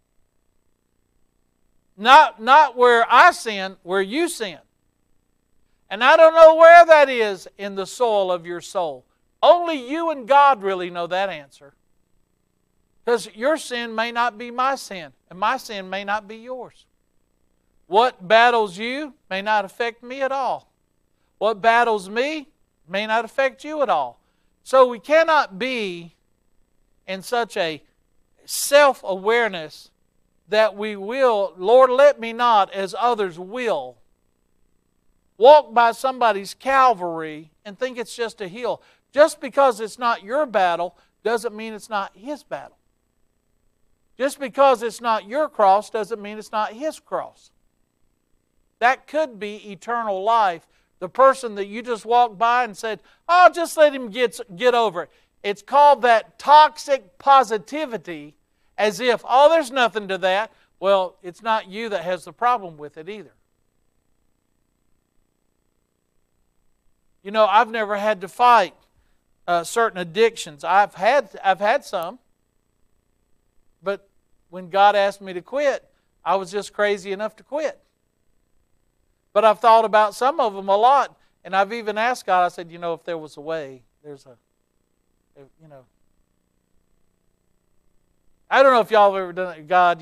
Not where I sin, where you sin. And I don't know where that is in the soil of your soul. Only you and God really know that answer. Because your sin may not be my sin, and my sin may not be yours. What battles you may not affect me at all. What battles me may not affect you at all. So we cannot be in such a self-awareness that we will, Lord, let me not, as others will, walk by somebody's Calvary and think it's just a hill. Just because it's not your battle doesn't mean it's not His battle. Just because it's not your cross doesn't mean it's not His cross. That could be eternal life. The person that you just walked by and said, oh, just let him get over it. It's called that toxic positivity, as if, oh, there's nothing to that. Well, it's not you that has the problem with it either. You know, I've never had to fight certain addictions. I've had some. But when God asked me to quit, I was just crazy enough to quit. But I've thought about some of them a lot. And I've even asked God, I said, if there was a way, I don't know if y'all have ever done it. God,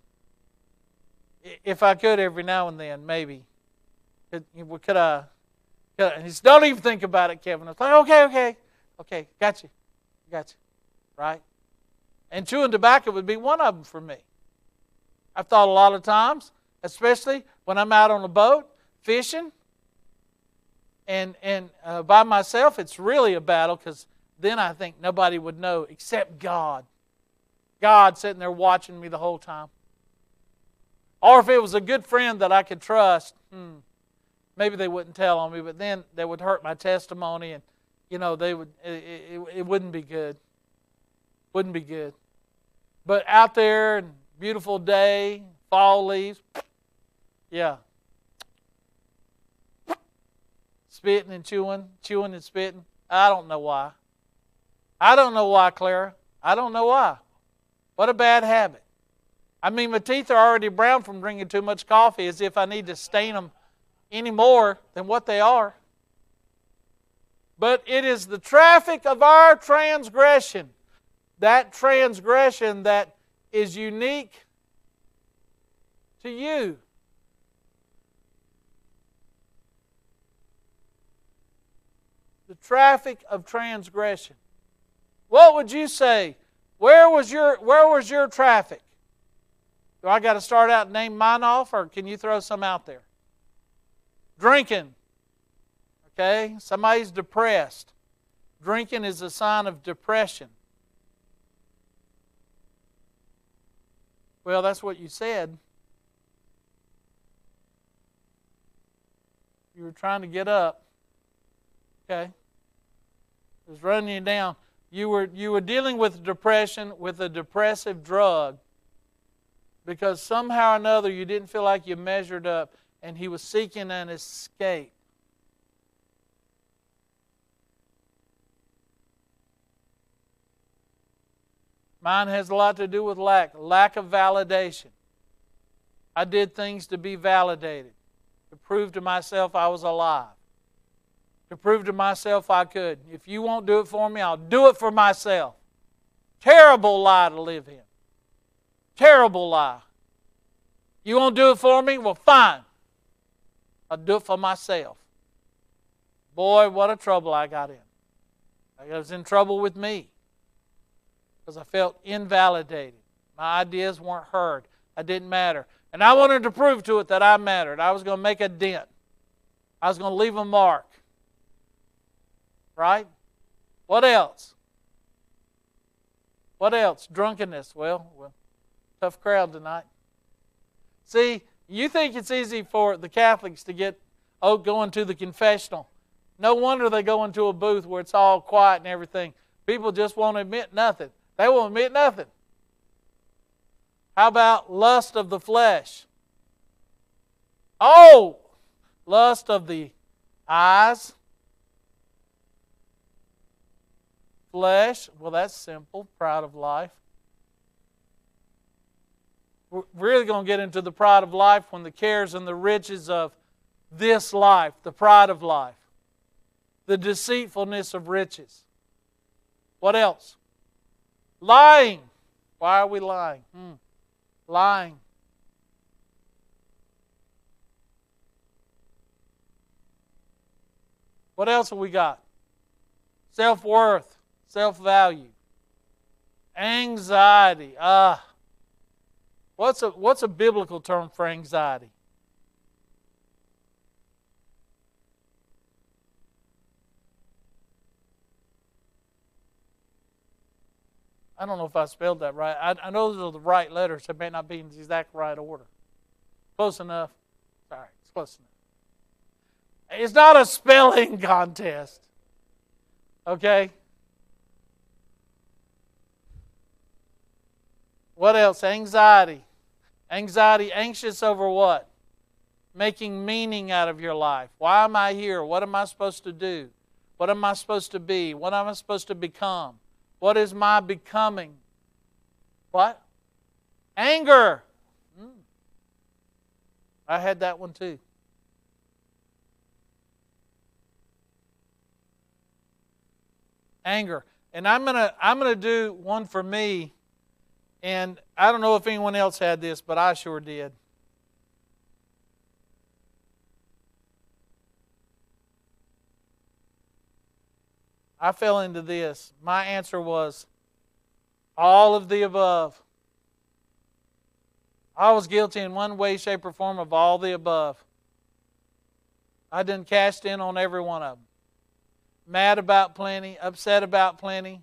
if I could every now and then, maybe. Could I? And he said, don't even think about it, Kevin. I was like, okay, got you. Right? And chewing tobacco would be one of them for me. I've thought a lot of times, especially when I'm out on a boat, fishing, and by myself, it's really a battle, because then I think nobody would know except God. God sitting there watching me the whole time. Or if it was a good friend that I could trust, maybe they wouldn't tell on me, but then that would hurt my testimony, and they would. It wouldn't be good. Wouldn't be good. But out there, beautiful day, fall leaves, yeah. Spitting and chewing and spitting. I don't know why. I don't know why, Clara. I don't know why. What a bad habit. I mean, my teeth are already brown from drinking too much coffee, as if I need to stain them any more than what they are. But it is the traffic of our transgression, that transgression that is unique to you. The traffic of transgression. What would you say? Where was your traffic? Do I got to start out and name mine off, or can you throw some out there? Drinking. Okay? Somebody's depressed. Drinking is a sign of depression. Well, that's what you said. You were trying to get up. Okay? It was running you down. You were dealing with depression with a depressive drug because somehow or another you didn't feel like you measured up, and he was seeking an escape. Mine has a lot to do with lack of validation. I did things to be validated, to prove to myself I was alive, to prove to myself I could. If you won't do it for me, I'll do it for myself. Terrible lie to live in. Terrible lie. You won't do it for me? Well, fine. I'll do it for myself. Boy, what a trouble I got in. I was in trouble with me because I felt invalidated. My ideas weren't heard. I didn't matter. And I wanted to prove to it that I mattered. I was going to make a dent. I was going to leave a mark. Right? What else? What else? Drunkenness. Well, tough crowd tonight. See, you think it's easy for the Catholics to go into the confessional. No wonder they go into a booth where it's all quiet and everything. People just won't admit nothing. They won't admit nothing. How about lust of the flesh? Oh! Lust of the eyes. Flesh. Well, that's simple. Pride of life. We're really going to get into the pride of life when the cares and the riches of this life, the pride of life, the deceitfulness of riches. What else? Lying. Why are we lying? Lying. What else have we got? Self-worth, self-value, anxiety. What's a biblical term for anxiety? I don't know if I spelled that right. I know those are the right letters. It may not be in the exact right order. Close enough. Sorry, it's close enough. It's not a spelling contest. Okay? What else? Anxiety. Anxiety, anxious over what? Making meaning out of your life. Why am I here? What am I supposed to do? What am I supposed to be? What am I supposed to become? What is my becoming? What? Anger. I had that one too. Anger. And I'm gonna do one for me, and I don't know if anyone else had this, but I sure did. I fell into this. My answer was all of the above. I was guilty in one way, shape, or form of all the above. I done cashed in on every one of them. Mad about plenty, upset about plenty.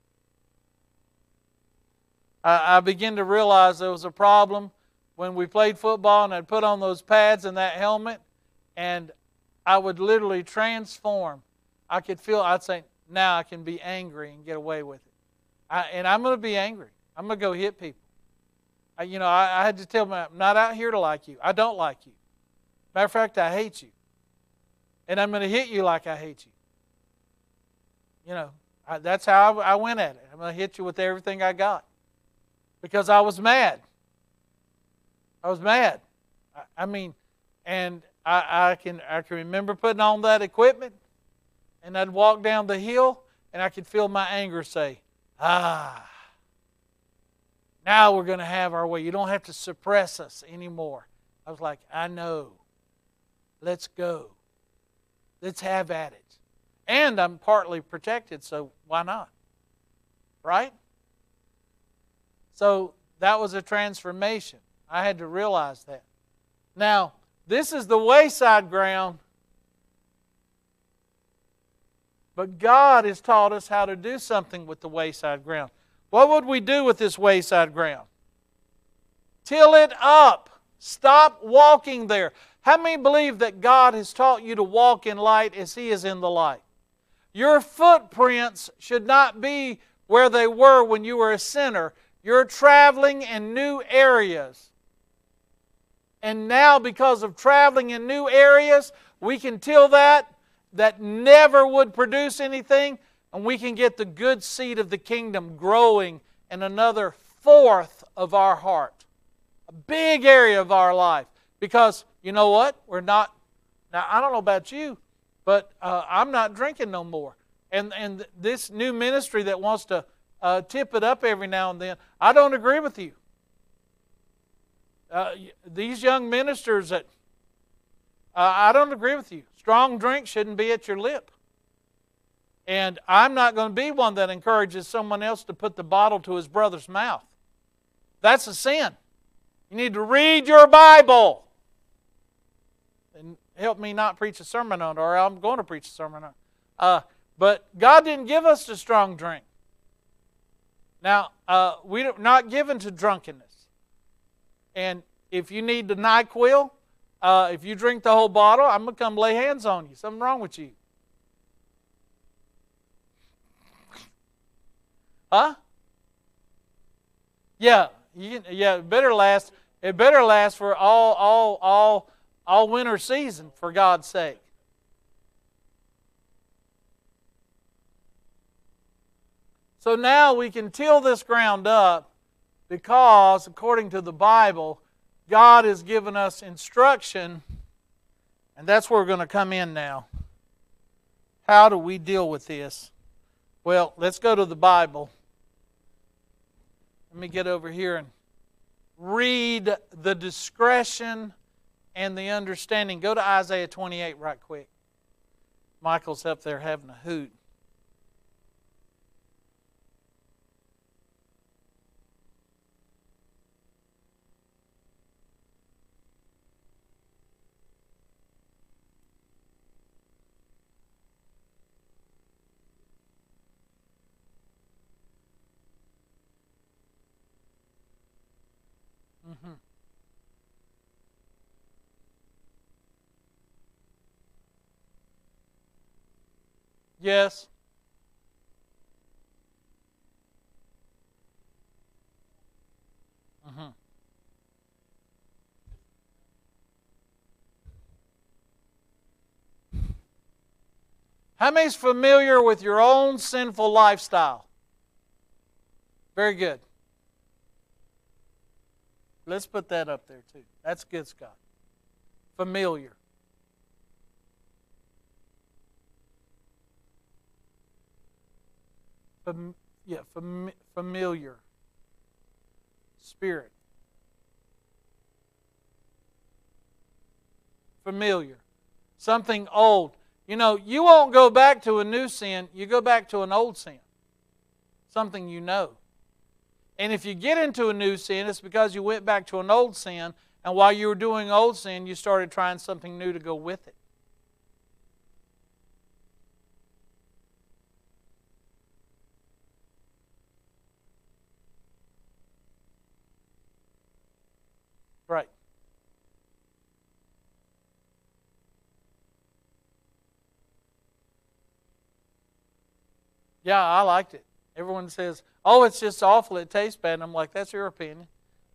I began to realize there was a problem when we played football and I'd put on those pads and that helmet, And I would literally transform. I'd say, now I can be angry and get away with it. And I'm going to be angry. I'm going to go hit people. I had to tell them, I'm not out here to like you. I don't like you. Matter of fact, I hate you. And I'm going to hit you like I hate you. That's how I went at it. I'm going to hit you with everything I got. Because I was mad. I was mad. I can remember putting on that equipment, and I'd walk down the hill, and I could feel my anger say, now we're going to have our way. You don't have to suppress us anymore. I was like, I know. Let's go. Let's have at it. And I'm partly protected, so why not? Right? So that was a transformation. I had to realize that. Now, this is the wayside ground. But God has taught us how to do something with the wayside ground. What would we do with this wayside ground? Till it up. Stop walking there. How many believe that God has taught you to walk in light as He is in the light? Your footprints should not be where they were when you were a sinner. You're traveling in new areas. And now, because of traveling in new areas, we can till that never would produce anything, and we can get the good seed of the kingdom growing in another fourth of our heart. A big area of our life. Because, you know what? We're not, now I don't know about you, but I'm not drinking no more. And this new ministry that wants to tip it up every now and then, I don't agree with you. These young ministers that, I don't agree with you. Strong drink shouldn't be at your lip. And I'm not going to be one that encourages someone else to put the bottle to his brother's mouth. That's a sin. You need to read your Bible. And help me not preach a sermon on it, or I'm going to preach a sermon on it. But God didn't give us a strong drink. Now, we're not given to drunkenness. And if you need the NyQuil, if you drink the whole bottle, I'm going to come lay hands on you. Something wrong with you. Huh? Yeah, it better last. It better last for all winter season, for God's sake. So now we can till this ground up because, according to the Bible, God has given us instruction, and that's where we're going to come in now. How do we deal with this? Well, let's go to the Bible. Let me get over here and read the discretion and the understanding. Go to Isaiah 28 right quick. Michael's up there having a hoot. Mm-hmm. Yes. Mm-hmm. How many's familiar with your own sinful lifestyle? Very good. Let's put that up there too. That's good, Scott. Familiar. Familiar. Spirit. Familiar. Something old. You know, you won't go back to a new sin. You go back to an old sin. Something you know. And if you get into a new sin, it's because you went back to an old sin, and while you were doing old sin, you started trying something new to go with it. Right. Yeah, I liked it. Everyone says, oh, it's just awful, it tastes bad. And I'm like, that's your opinion.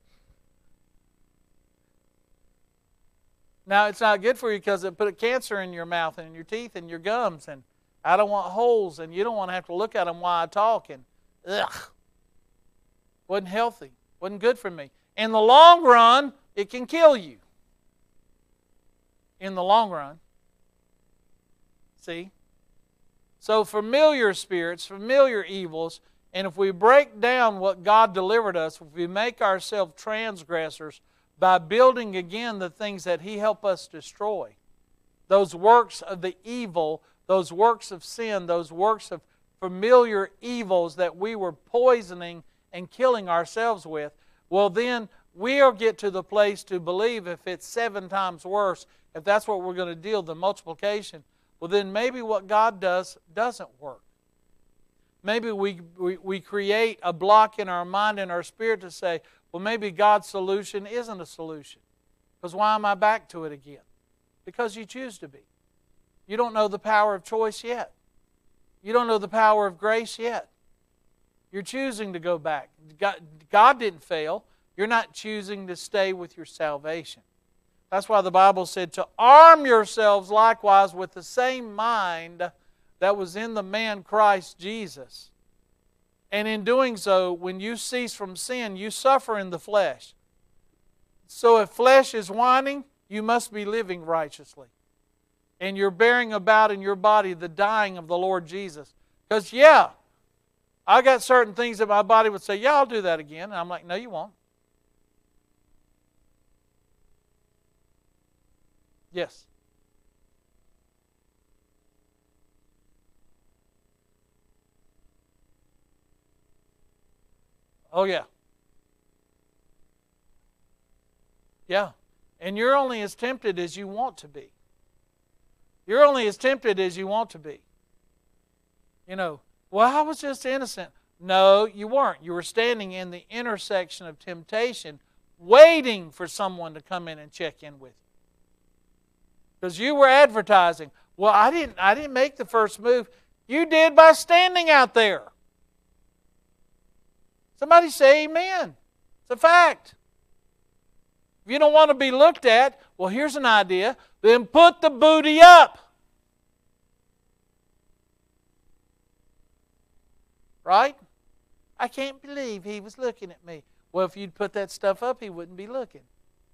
Now, it's not good for you because it put a cancer in your mouth and in your teeth and your gums. And I don't want holes, and you don't want to have to look at them while I talk. And ugh, wasn't healthy. Wasn't good for me. In the long run, it can kill you. In the long run. See? So familiar spirits, familiar evils, and if we break down what God delivered us, if we make ourselves transgressors by building again the things that He helped us destroy, those works of the evil, those works of sin, those works of familiar evils that we were poisoning and killing ourselves with, well then we'll get to the place to believe if it's 7 times worse, if that's what we're going to deal, the multiplication, well then maybe what God does doesn't work. Maybe we create a block in our mind and our spirit to say, well maybe God's solution isn't a solution. Because why am I back to it again? Because you choose to be. You don't know the power of choice yet. You don't know the power of grace yet. You're choosing to go back. God didn't fail. You're not choosing to stay with your salvation. That's why the Bible said to arm yourselves likewise with the same mind that was in the man Christ Jesus. And in doing so, when you cease from sin, you suffer in the flesh. So if flesh is whining, you must be living righteously. And you're bearing about in your body the dying of the Lord Jesus. Because, yeah, I got certain things that my body would say, yeah, I'll do that again. And I'm like, no, you won't. Yes. Oh, yeah. Yeah. And you're only as tempted as you want to be. You're only as tempted as you want to be. You know, well, I was just innocent. No, you weren't. You were standing in the intersection of temptation, waiting for someone to come in and check in with you. Because you were advertising. Well, I didn't make the first move. You did by standing out there. Somebody say amen. It's a fact. If you don't want to be looked at, well, here's an idea. Then put the booty up. Right? I can't believe he was looking at me. Well, if you'd put that stuff up, he wouldn't be looking.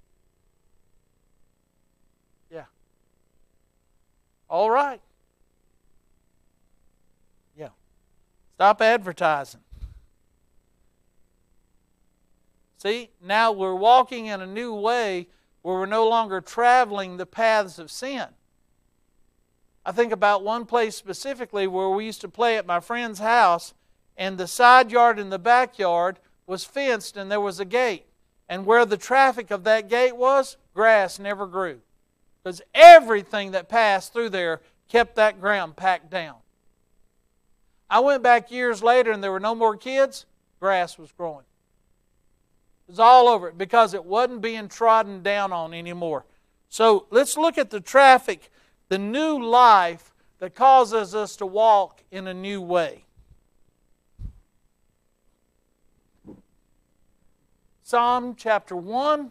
Yeah. All right. Yeah. Stop advertising. See, now we're walking in a new way where we're no longer traveling the paths of sin. I think about one place specifically where we used to play at my friend's house, and the side yard and the backyard was fenced and there was a gate. And where the traffic of that gate was, grass never grew. Because everything that passed through there kept that ground packed down. I went back years later and there were no more kids, grass was growing. It was all over it because it wasn't being trodden down on anymore. So let's look at the traffic, the new life that causes us to walk in a new way. Psalm chapter 1.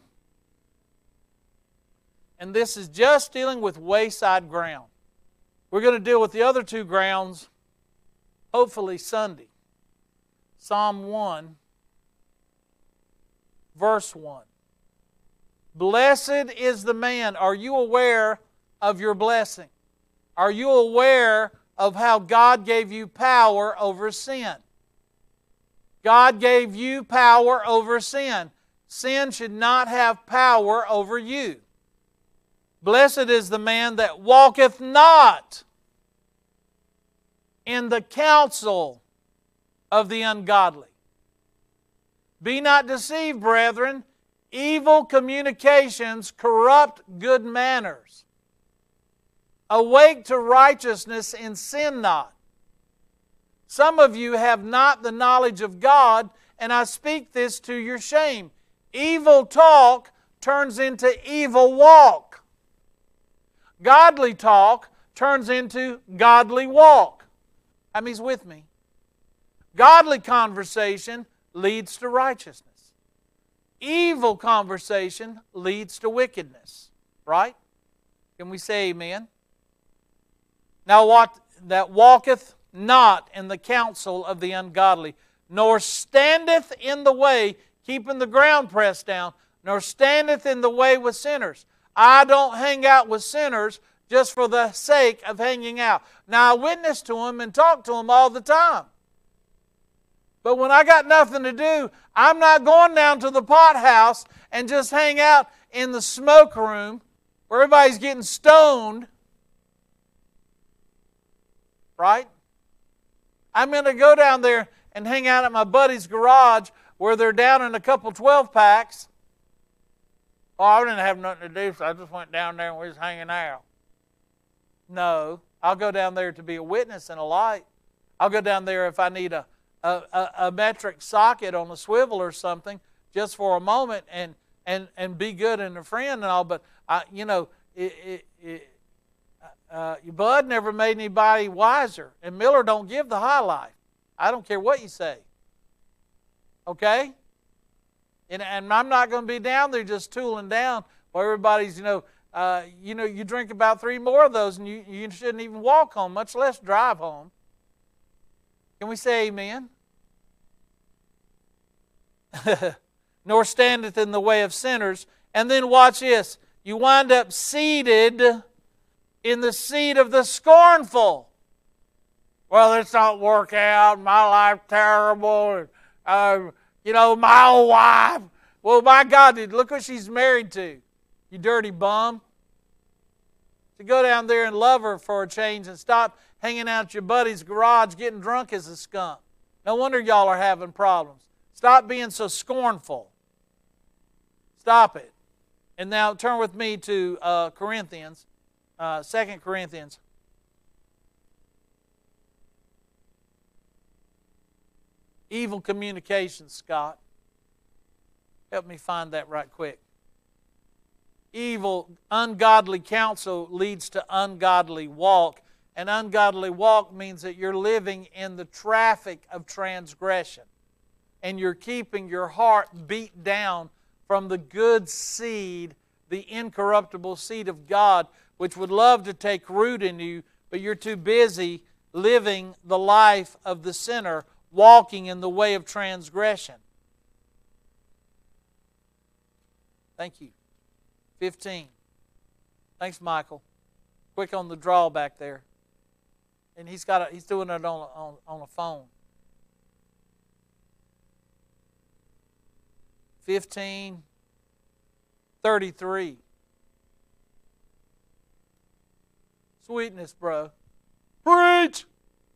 And this is just dealing with wayside ground. We're going to deal with the other two grounds, hopefully Sunday. Psalm 1. Verse 1. Blessed is the man. Are you aware of your blessing? Are you aware of how God gave you power over sin? God gave you power over sin. Sin should not have power over you. Blessed is the man that walketh not in the counsel of the ungodly. Be not deceived, brethren. Evil communications corrupt good manners. Awake to righteousness and sin not. Some of you have not the knowledge of God, and I speak this to your shame. Evil talk turns into evil walk. Godly talk turns into godly walk. How many's with me? Godly conversation leads to righteousness. Evil conversation leads to wickedness. Right? Can we say amen? Now what that walketh not in the counsel of the ungodly, nor standeth in the way, keeping the ground pressed down, nor standeth in the way with sinners. I don't hang out with sinners just for the sake of hanging out. Now, I witness to them and talk to them all the time. But when I got nothing to do, I'm not going down to the pot house and just hang out in the smoke room where everybody's getting stoned. Right? I'm going to go down there and hang out at my buddy's garage where they're down in a couple 12-packs. Oh, I didn't have nothing to do, so I just went down there and we was hanging out. No, I'll go down there to be a witness and a light. I'll go down there if I need a metric socket on a swivel or something just for a moment and be good and a friend and all. But, Bud never made anybody wiser. And Miller don't give the high life. I don't care what you say. Okay? And I'm not going to be down there just tooling down while everybody's, you drink about 3 more of those and you shouldn't even walk home, much less drive home. Can we say amen? Nor standeth in the way of sinners. And then watch this. You wind up seated in the seat of the scornful. Well, this don't work out. My life terrible. My old wife. Well, my God, look what she's married to. You dirty bum. To go down there and love her for a change and stop hanging out at your buddy's garage getting drunk as a skunk. No wonder y'all are having problems. Stop being so scornful. Stop it. And now turn with me to Corinthians, 2 Corinthians. Evil communication, Scott. Help me find that right quick. Evil, ungodly counsel leads to ungodly walk. And ungodly walk means that you're living in the traffic of transgression. And you're keeping your heart beat down from the good seed, the incorruptible seed of God, which would love to take root in you, but you're too busy living the life of the sinner, walking in the way of transgression. Thank you. 15. Thanks, Michael. Quick on the draw back there. And he's doing it on a phone. 15:33. Sweetness, bro. Preach!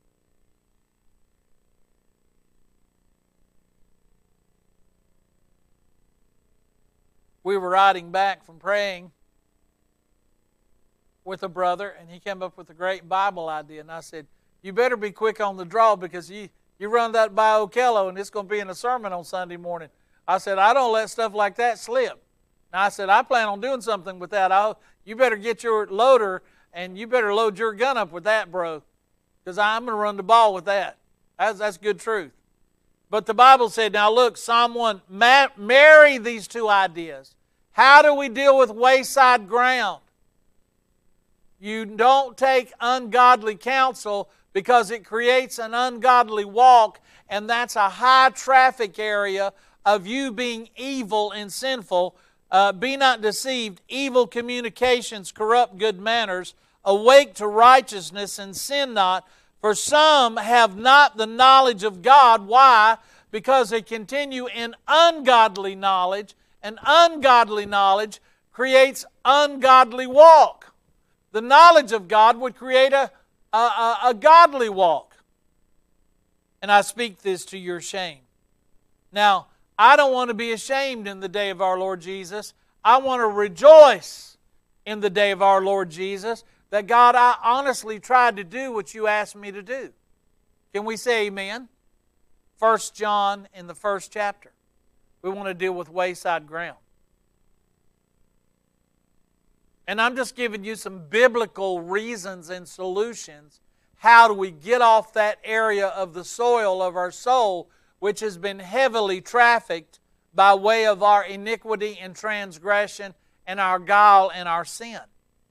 We were riding back from praying with a brother, and he came up with a great Bible idea. And I said, you better be quick on the draw because you run that by Okello, and it's going to be in a sermon on Sunday morning. I said, I don't let stuff like that slip. Now, I said, I plan on doing something with that. You better get your loader, and you better load your gun up with that, bro, because I'm going to run the ball with that. That's good truth. But the Bible said, now look, Psalm 1, marry these two ideas. How do we deal with wayside ground? You don't take ungodly counsel because it creates an ungodly walk, and that's a high traffic area of you being evil and sinful. Be not deceived. Evil communications corrupt good manners. Awake to righteousness and sin not. For some have not the knowledge of God. Why? Because they continue in ungodly knowledge, and ungodly knowledge creates ungodly walk. The knowledge of God would create a godly walk. And I speak this to your shame. Now, I don't want to be ashamed in the day of our Lord Jesus. I want to rejoice in the day of our Lord Jesus that, God, I honestly tried to do what you asked me to do. Can we say amen? 1 John in the 1st chapter. We want to deal with wayside ground. And I'm just giving you some biblical reasons and solutions how do we get off that area of the soil of our soul which has been heavily trafficked by way of our iniquity and transgression and our guile and our sin.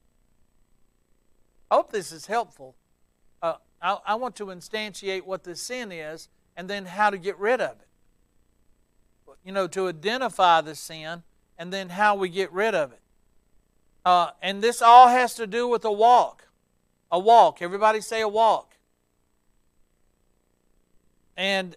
I hope this is helpful. I want to instantiate what the sin is and then how to get rid of it. To identify the sin and then how we get rid of it. And this all has to do with a walk. A walk. Everybody say a walk. And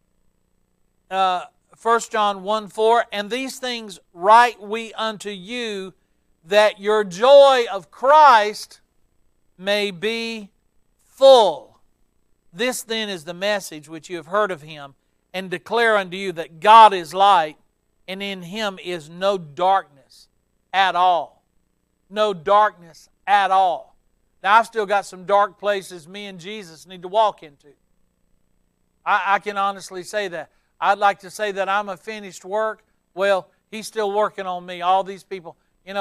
1 John 1:4, and these things write we unto you, that your joy of Christ may be full. This then is the message which you have heard of Him, and declare unto you that God is light, and in Him is no darkness at all. No darkness at all. Now, I've still got some dark places me and Jesus need to walk into. I can honestly say that. I'd like to say that I'm a finished work. Well, He's still working on me. All these people,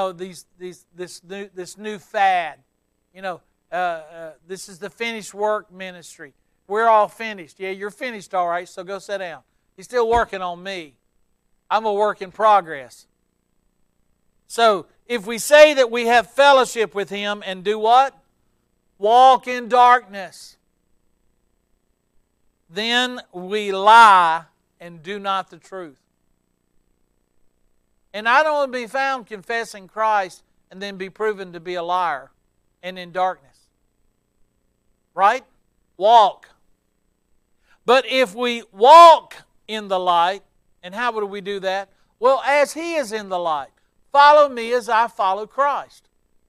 this new fad. This is the finished work ministry. We're all finished. Yeah, you're finished, all right, so go sit down. He's still working on me. I'm a work in progress. So, if we say that we have fellowship with Him and do what? Walk in darkness, then we lie and do not the truth. And I don't want to be found confessing Christ and then be proven to be a liar and in darkness. Right? Walk. But if we walk in the light, and how would we do that? Well, as He is in the light. Follow me as I follow Christ.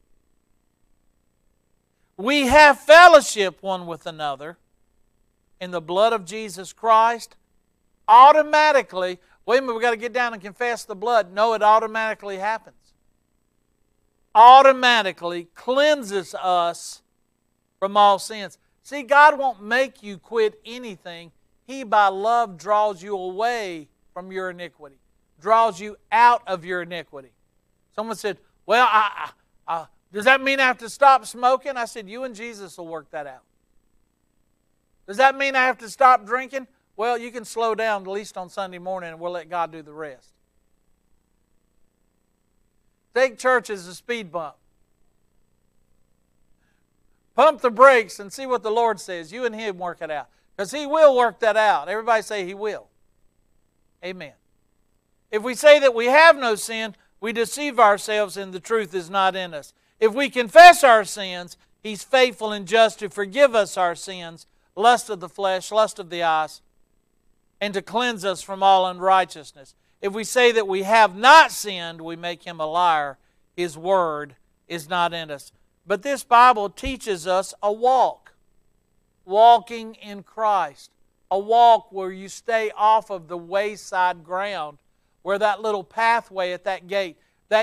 We have fellowship one with another in the blood of Jesus Christ. Automatically, wait a minute, we've got to get down and confess the blood. No, it automatically happens. Automatically cleanses us from all sins. See, God won't make you quit anything. He, by love, draws you away from your iniquity. Draws you out of your iniquity. Someone said, well, does that mean I have to stop smoking? I said, you and Jesus will work that out. Does that mean I have to stop drinking? Well, you can slow down at least on Sunday morning and we'll let God do the rest. Take church as a speed bump. Pump the brakes and see what the Lord says. You and Him work it out. Because He will work that out. Everybody say He will. Amen. If we say that we have no sin, we deceive ourselves and the truth is not in us. If we confess our sins, He's faithful and just to forgive us our sins, lust of the flesh, lust of the eyes, and to cleanse us from all unrighteousness. If we say that we have not sinned, we make Him a liar. His word is not in us. But this Bible teaches us a walk. Walking in Christ. A walk where you stay off of the wayside ground, where that little pathway at that gate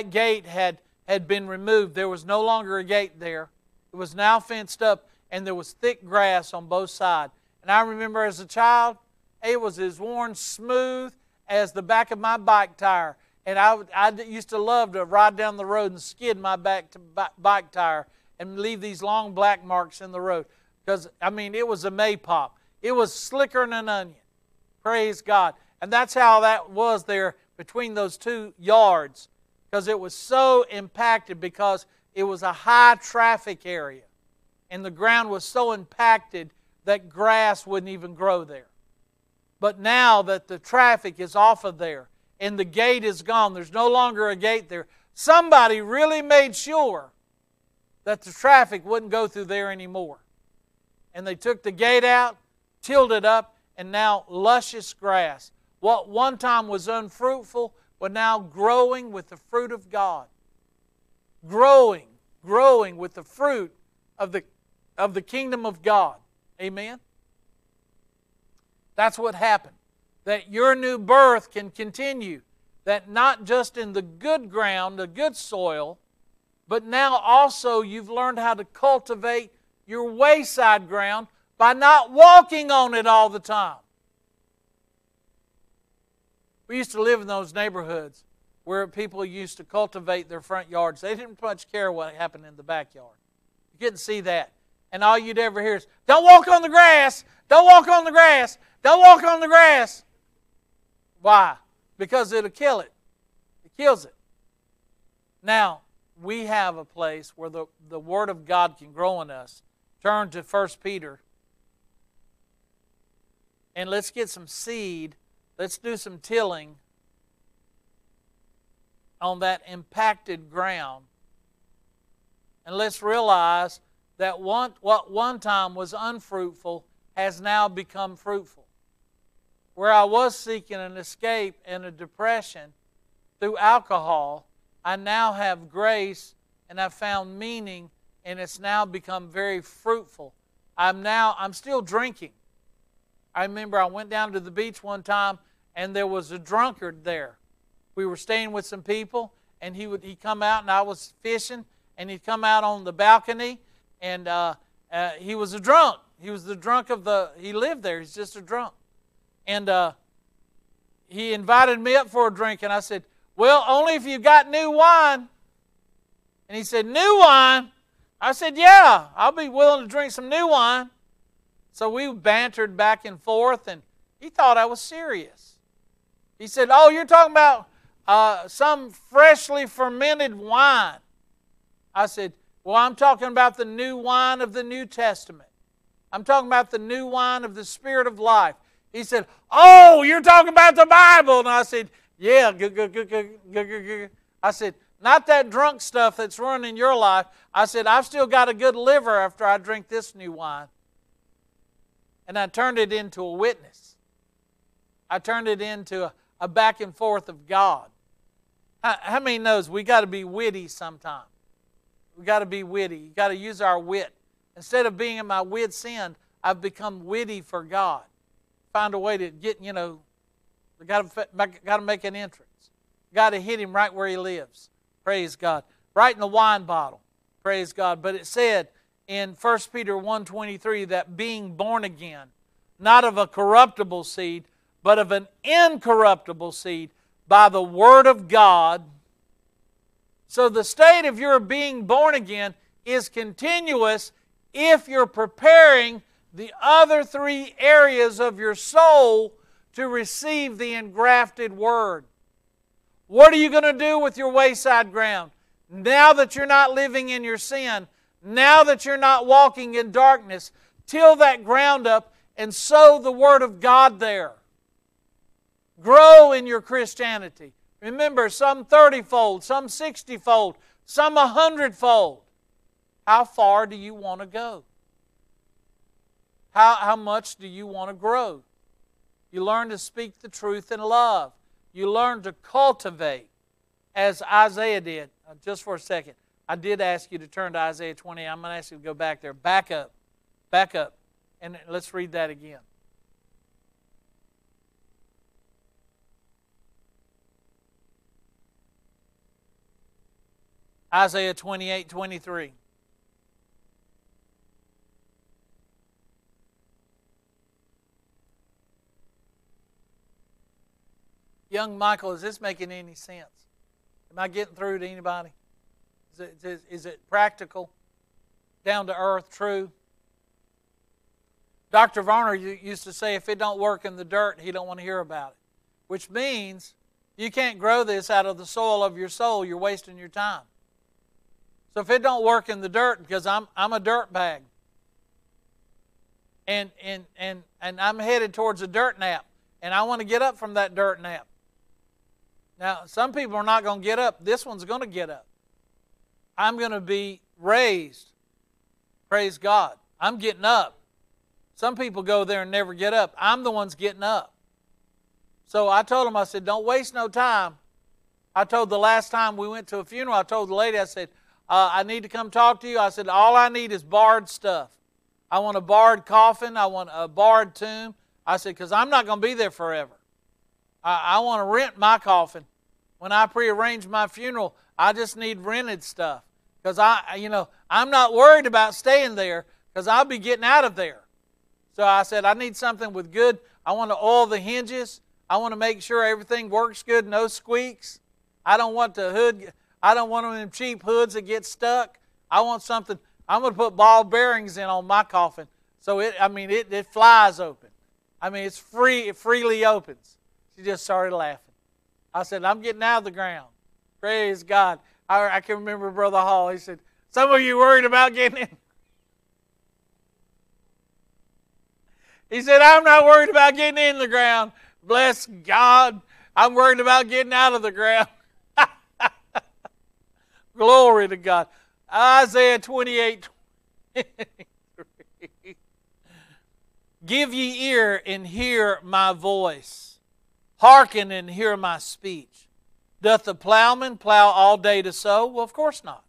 had been removed. There was no longer a gate there. It was now fenced up, and there was thick grass on both sides. And I remember as a child, it was as worn smooth as the back of my bike tire. And I used to love to ride down the road and skid my bike tire and leave these long black marks in the road. Because, it was a maypop. It was slicker than an onion. Praise God. And that's how that was there between those two yards. Because it was so impacted, because it was a high traffic area. And the ground was so impacted that grass wouldn't even grow there. But now that the traffic is off of there and the gate is gone, there's no longer a gate there, somebody really made sure that the traffic wouldn't go through there anymore. And they took the gate out, tilled it up, and now luscious grass. What one time was unfruitful was now growing with the fruit of God. Growing with the fruit of the kingdom of God. Amen? That's what happened. That your new birth can continue. That not just in the good ground, the good soil, but now also you've learned how to cultivate your wayside ground by not walking on it all the time. We used to live in those neighborhoods where people used to cultivate their front yards. They didn't much care what happened in the backyard. You couldn't see that. and all you'd ever hear is, don't walk on the grass, don't walk on the grass, don't walk on the grass. Why? Because it'll kill it. It kills it. Now, we have a place where the Word of God can grow in us. Turn to 1 Peter. And let's get some seed. Let's do some tilling on that impacted ground. And let's realize that what one time was unfruitful has now become fruitful. Where I was seeking an escape and a depression through alcohol, I now have grace and I've found meaning, and it's now become very fruitful. I'm still drinking. I remember I went down to the beach one time and there was a drunkard there. We were staying with some people, and he'd come out, and I was fishing, and he'd come out on the balcony, and he was a drunk. He was the drunk he lived there. He's just a drunk. And he invited me up for a drink, and I said, well, only if you've got new wine. And he said, new wine? I said, yeah, I'll be willing to drink some new wine. So we bantered back and forth, and he thought I was serious. He said, oh, you're talking about some freshly fermented wine. I said, well, I'm talking about the new wine of the New Testament. I'm talking about the new wine of the Spirit of life. He said, oh, you're talking about the Bible. And I said, yeah. I said, not that drunk stuff that's ruining your life. I said, I've still got a good liver after I drink this new wine. And I turned it into a witness. I turned it into a back and forth of God. How many knows we got to be witty sometimes? We got to be witty. You got to use our wit. Instead of being in my wit's end, I've become witty for God. Find a way to get, got to make an entrance. Got to hit him right where he lives. Praise God. Right in the wine bottle. Praise God. But it said in 1 Peter 1:23 that being born again, not of a corruptible seed, but of an incorruptible seed, by the Word of God. So the state of your being born again is continuous if you're preparing the other three areas of your soul to receive the engrafted Word. What are you going to do with your wayside ground? Now that you're not living in your sin, now that you're not walking in darkness, till that ground up and sow the Word of God there. Grow in your Christianity. Remember, some 30-fold, some 60-fold, some 100-fold. How far do you want to go? How much do you want to grow? You learn to speak the truth in love. You learn to cultivate, as Isaiah did. Just for a second, I did ask you to turn to Isaiah 20. I'm going to ask you to go back there. Back up. Back up. And let's read that again. Isaiah 28:23. Young Michael, is this making any sense? Am I getting through to anybody? Is it practical? Down to earth, true? Dr. Varner used to say if it don't work in the dirt, he don't want to hear about it. Which means you can't grow this out of the soil of your soul. You're wasting your time. So if it don't work in the dirt, because I'm a dirt bag, and I'm headed towards a dirt nap, and I want to get up from that dirt nap. Now, some people are not going to get up. This one's going to get up. I'm going to be raised. Praise God. I'm getting up. Some people go there and never get up. I'm the one's getting up. So I told him, I said, don't waste no time. I told the last time we went to a funeral, I told the lady, I said, I need to come talk to you. I said, all I need is barred stuff. I want a barred coffin. I want a barred tomb. I said, because I'm not going to be there forever. I want to rent my coffin. When I prearrange my funeral, I just need rented stuff. Because I'm not worried about staying there because I'll be getting out of there. So I said, I need something with good. I want to oil the hinges. I want to make sure everything works good, no squeaks. I don't want the hood. I don't want one of them cheap hoods that get stuck. I want something I'm going to put ball bearings in on my coffin. So it flies open. I mean, it's free. It freely opens. She just started laughing. I said, I'm getting out of the ground. Praise God. I can remember Brother Hall. He said, some of you worried about getting in. He said, I'm not worried about getting in the ground. Bless God. I'm worried about getting out of the ground. Glory to God. Isaiah 28. Give ye ear and hear my voice. Hearken and hear my speech. Doth the plowman plow all day to sow? Well, of course not.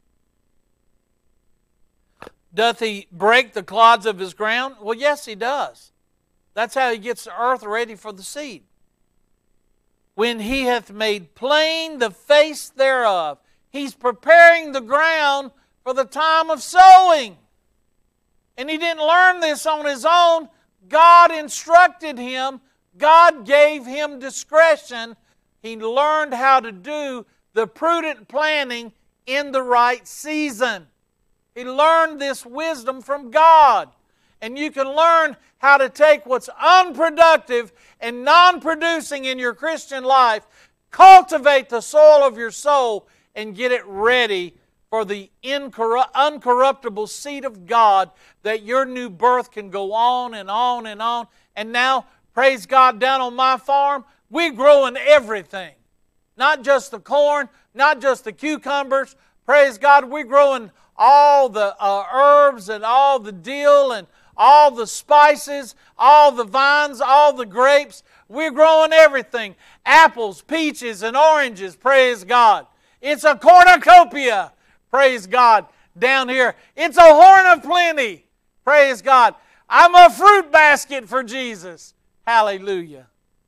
Doth he break the clods of his ground? Well, yes, he does. That's how he gets the earth ready for the seed. When he hath made plain the face thereof, he's preparing the ground for the time of sowing. And he didn't learn this on his own. God instructed him. God gave him discretion. He learned how to do the prudent planning in the right season. He learned this wisdom from God. And you can learn how to take what's unproductive and non-producing in your Christian life, cultivate the soil of your soul, and get it ready for the uncorruptible seed of God, that your new birth can go on and on and on. And now, praise God, down on my farm, we're growing everything. Not just the corn, not just the cucumbers. Praise God, we're growing all the herbs and all the dill and all the spices, all the vines, all the grapes. We're growing everything. Apples, peaches, and oranges, praise God. It's a cornucopia, praise God, down here. It's a horn of plenty, praise God. I'm a fruit basket for Jesus. Hallelujah.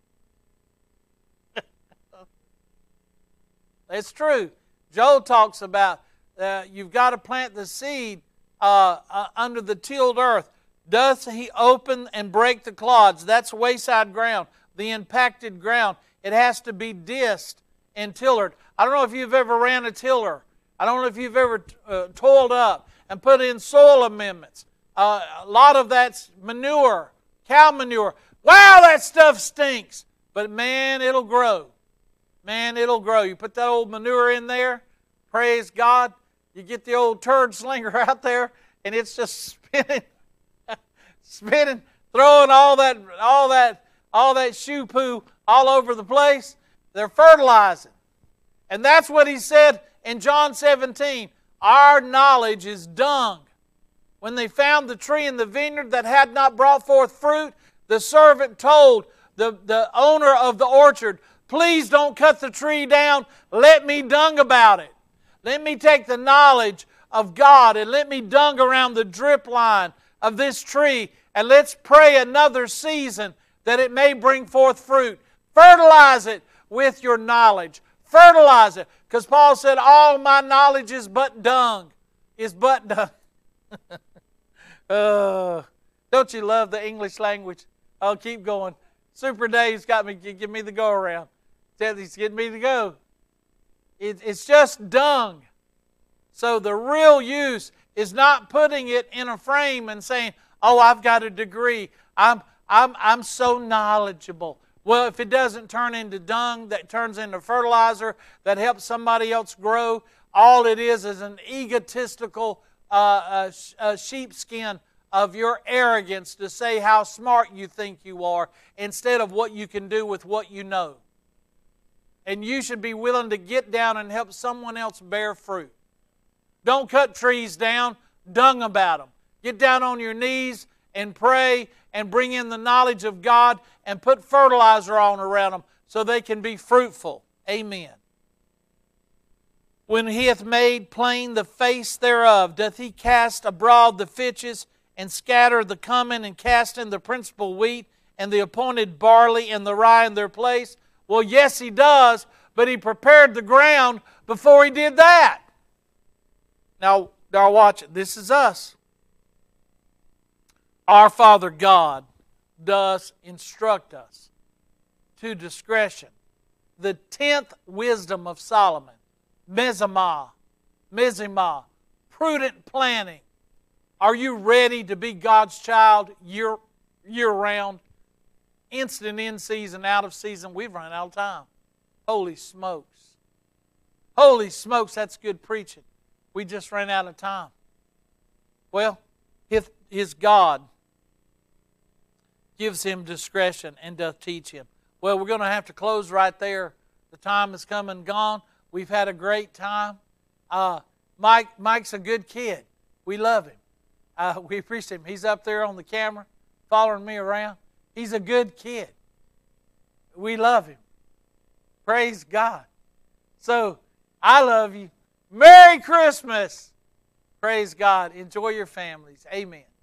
It's true. Joel talks about you've got to plant the seed under the tilled earth. Doth he open and break the clods? That's wayside ground, the impacted ground. It has to be disced and tillered. I don't know if you've ever ran a tiller. I don't know if you've ever toiled up and put in soil amendments. A lot of that's manure, cow manure. Wow, that stuff stinks. But man, it'll grow. Man, it'll grow. You put that old manure in there, praise God. You get the old turd slinger out there, and it's just spinning, throwing all that shoe poo all over the place. They're fertilizing. And that's what he said in John 17. Our knowledge is dung. When they found the tree in the vineyard that had not brought forth fruit, the servant told the owner of the orchard, please don't cut the tree down. Let me dung about it. Let me take the knowledge of God and let me dung around the drip line of this tree, and let's pray another season that it may bring forth fruit. Fertilize it with your knowledge. Fertilize it. Because Paul said, all my knowledge is but dung. Is but dung. Don't you love the English language? I'll keep going. Super Dave's got me, give me the go around. He's getting me to go. It's just dung. So the real use is not putting it in a frame and saying, oh, I've got a degree. I'm so knowledgeable. Well, if it doesn't turn into dung, that turns into fertilizer, that helps somebody else grow, all it is an egotistical sheepskin of your arrogance to say how smart you think you are instead of what you can do with what you know. And you should be willing to get down and help someone else bear fruit. Don't cut trees down, dung about them. Get down on your knees and pray and bring in the knowledge of God and put fertilizer on around them so they can be fruitful. Amen. When he hath made plain the face thereof, doth he cast abroad the fitches and scatter the cumin and cast in the principal wheat and the appointed barley and the rye in their place? Well, yes, he does, but he prepared the ground before he did that. Now watch it. This is us. Our Father God does instruct us to discretion. The 10th wisdom of Solomon, mizimah, prudent planning. Are you ready to be God's child year-round? Instant in season, out of season. We've run out of time. Holy smokes. Holy smokes, that's good preaching. We just ran out of time. Well, his God gives him discretion and doth teach him. Well, we're going to have to close right there. The time has come and gone. We've had a great time. Mike's a good kid. We love him. We appreciate him. He's up there on the camera following me around. He's a good kid. We love him. Praise God. So, I love you. Merry Christmas. Praise God. Enjoy your families. Amen.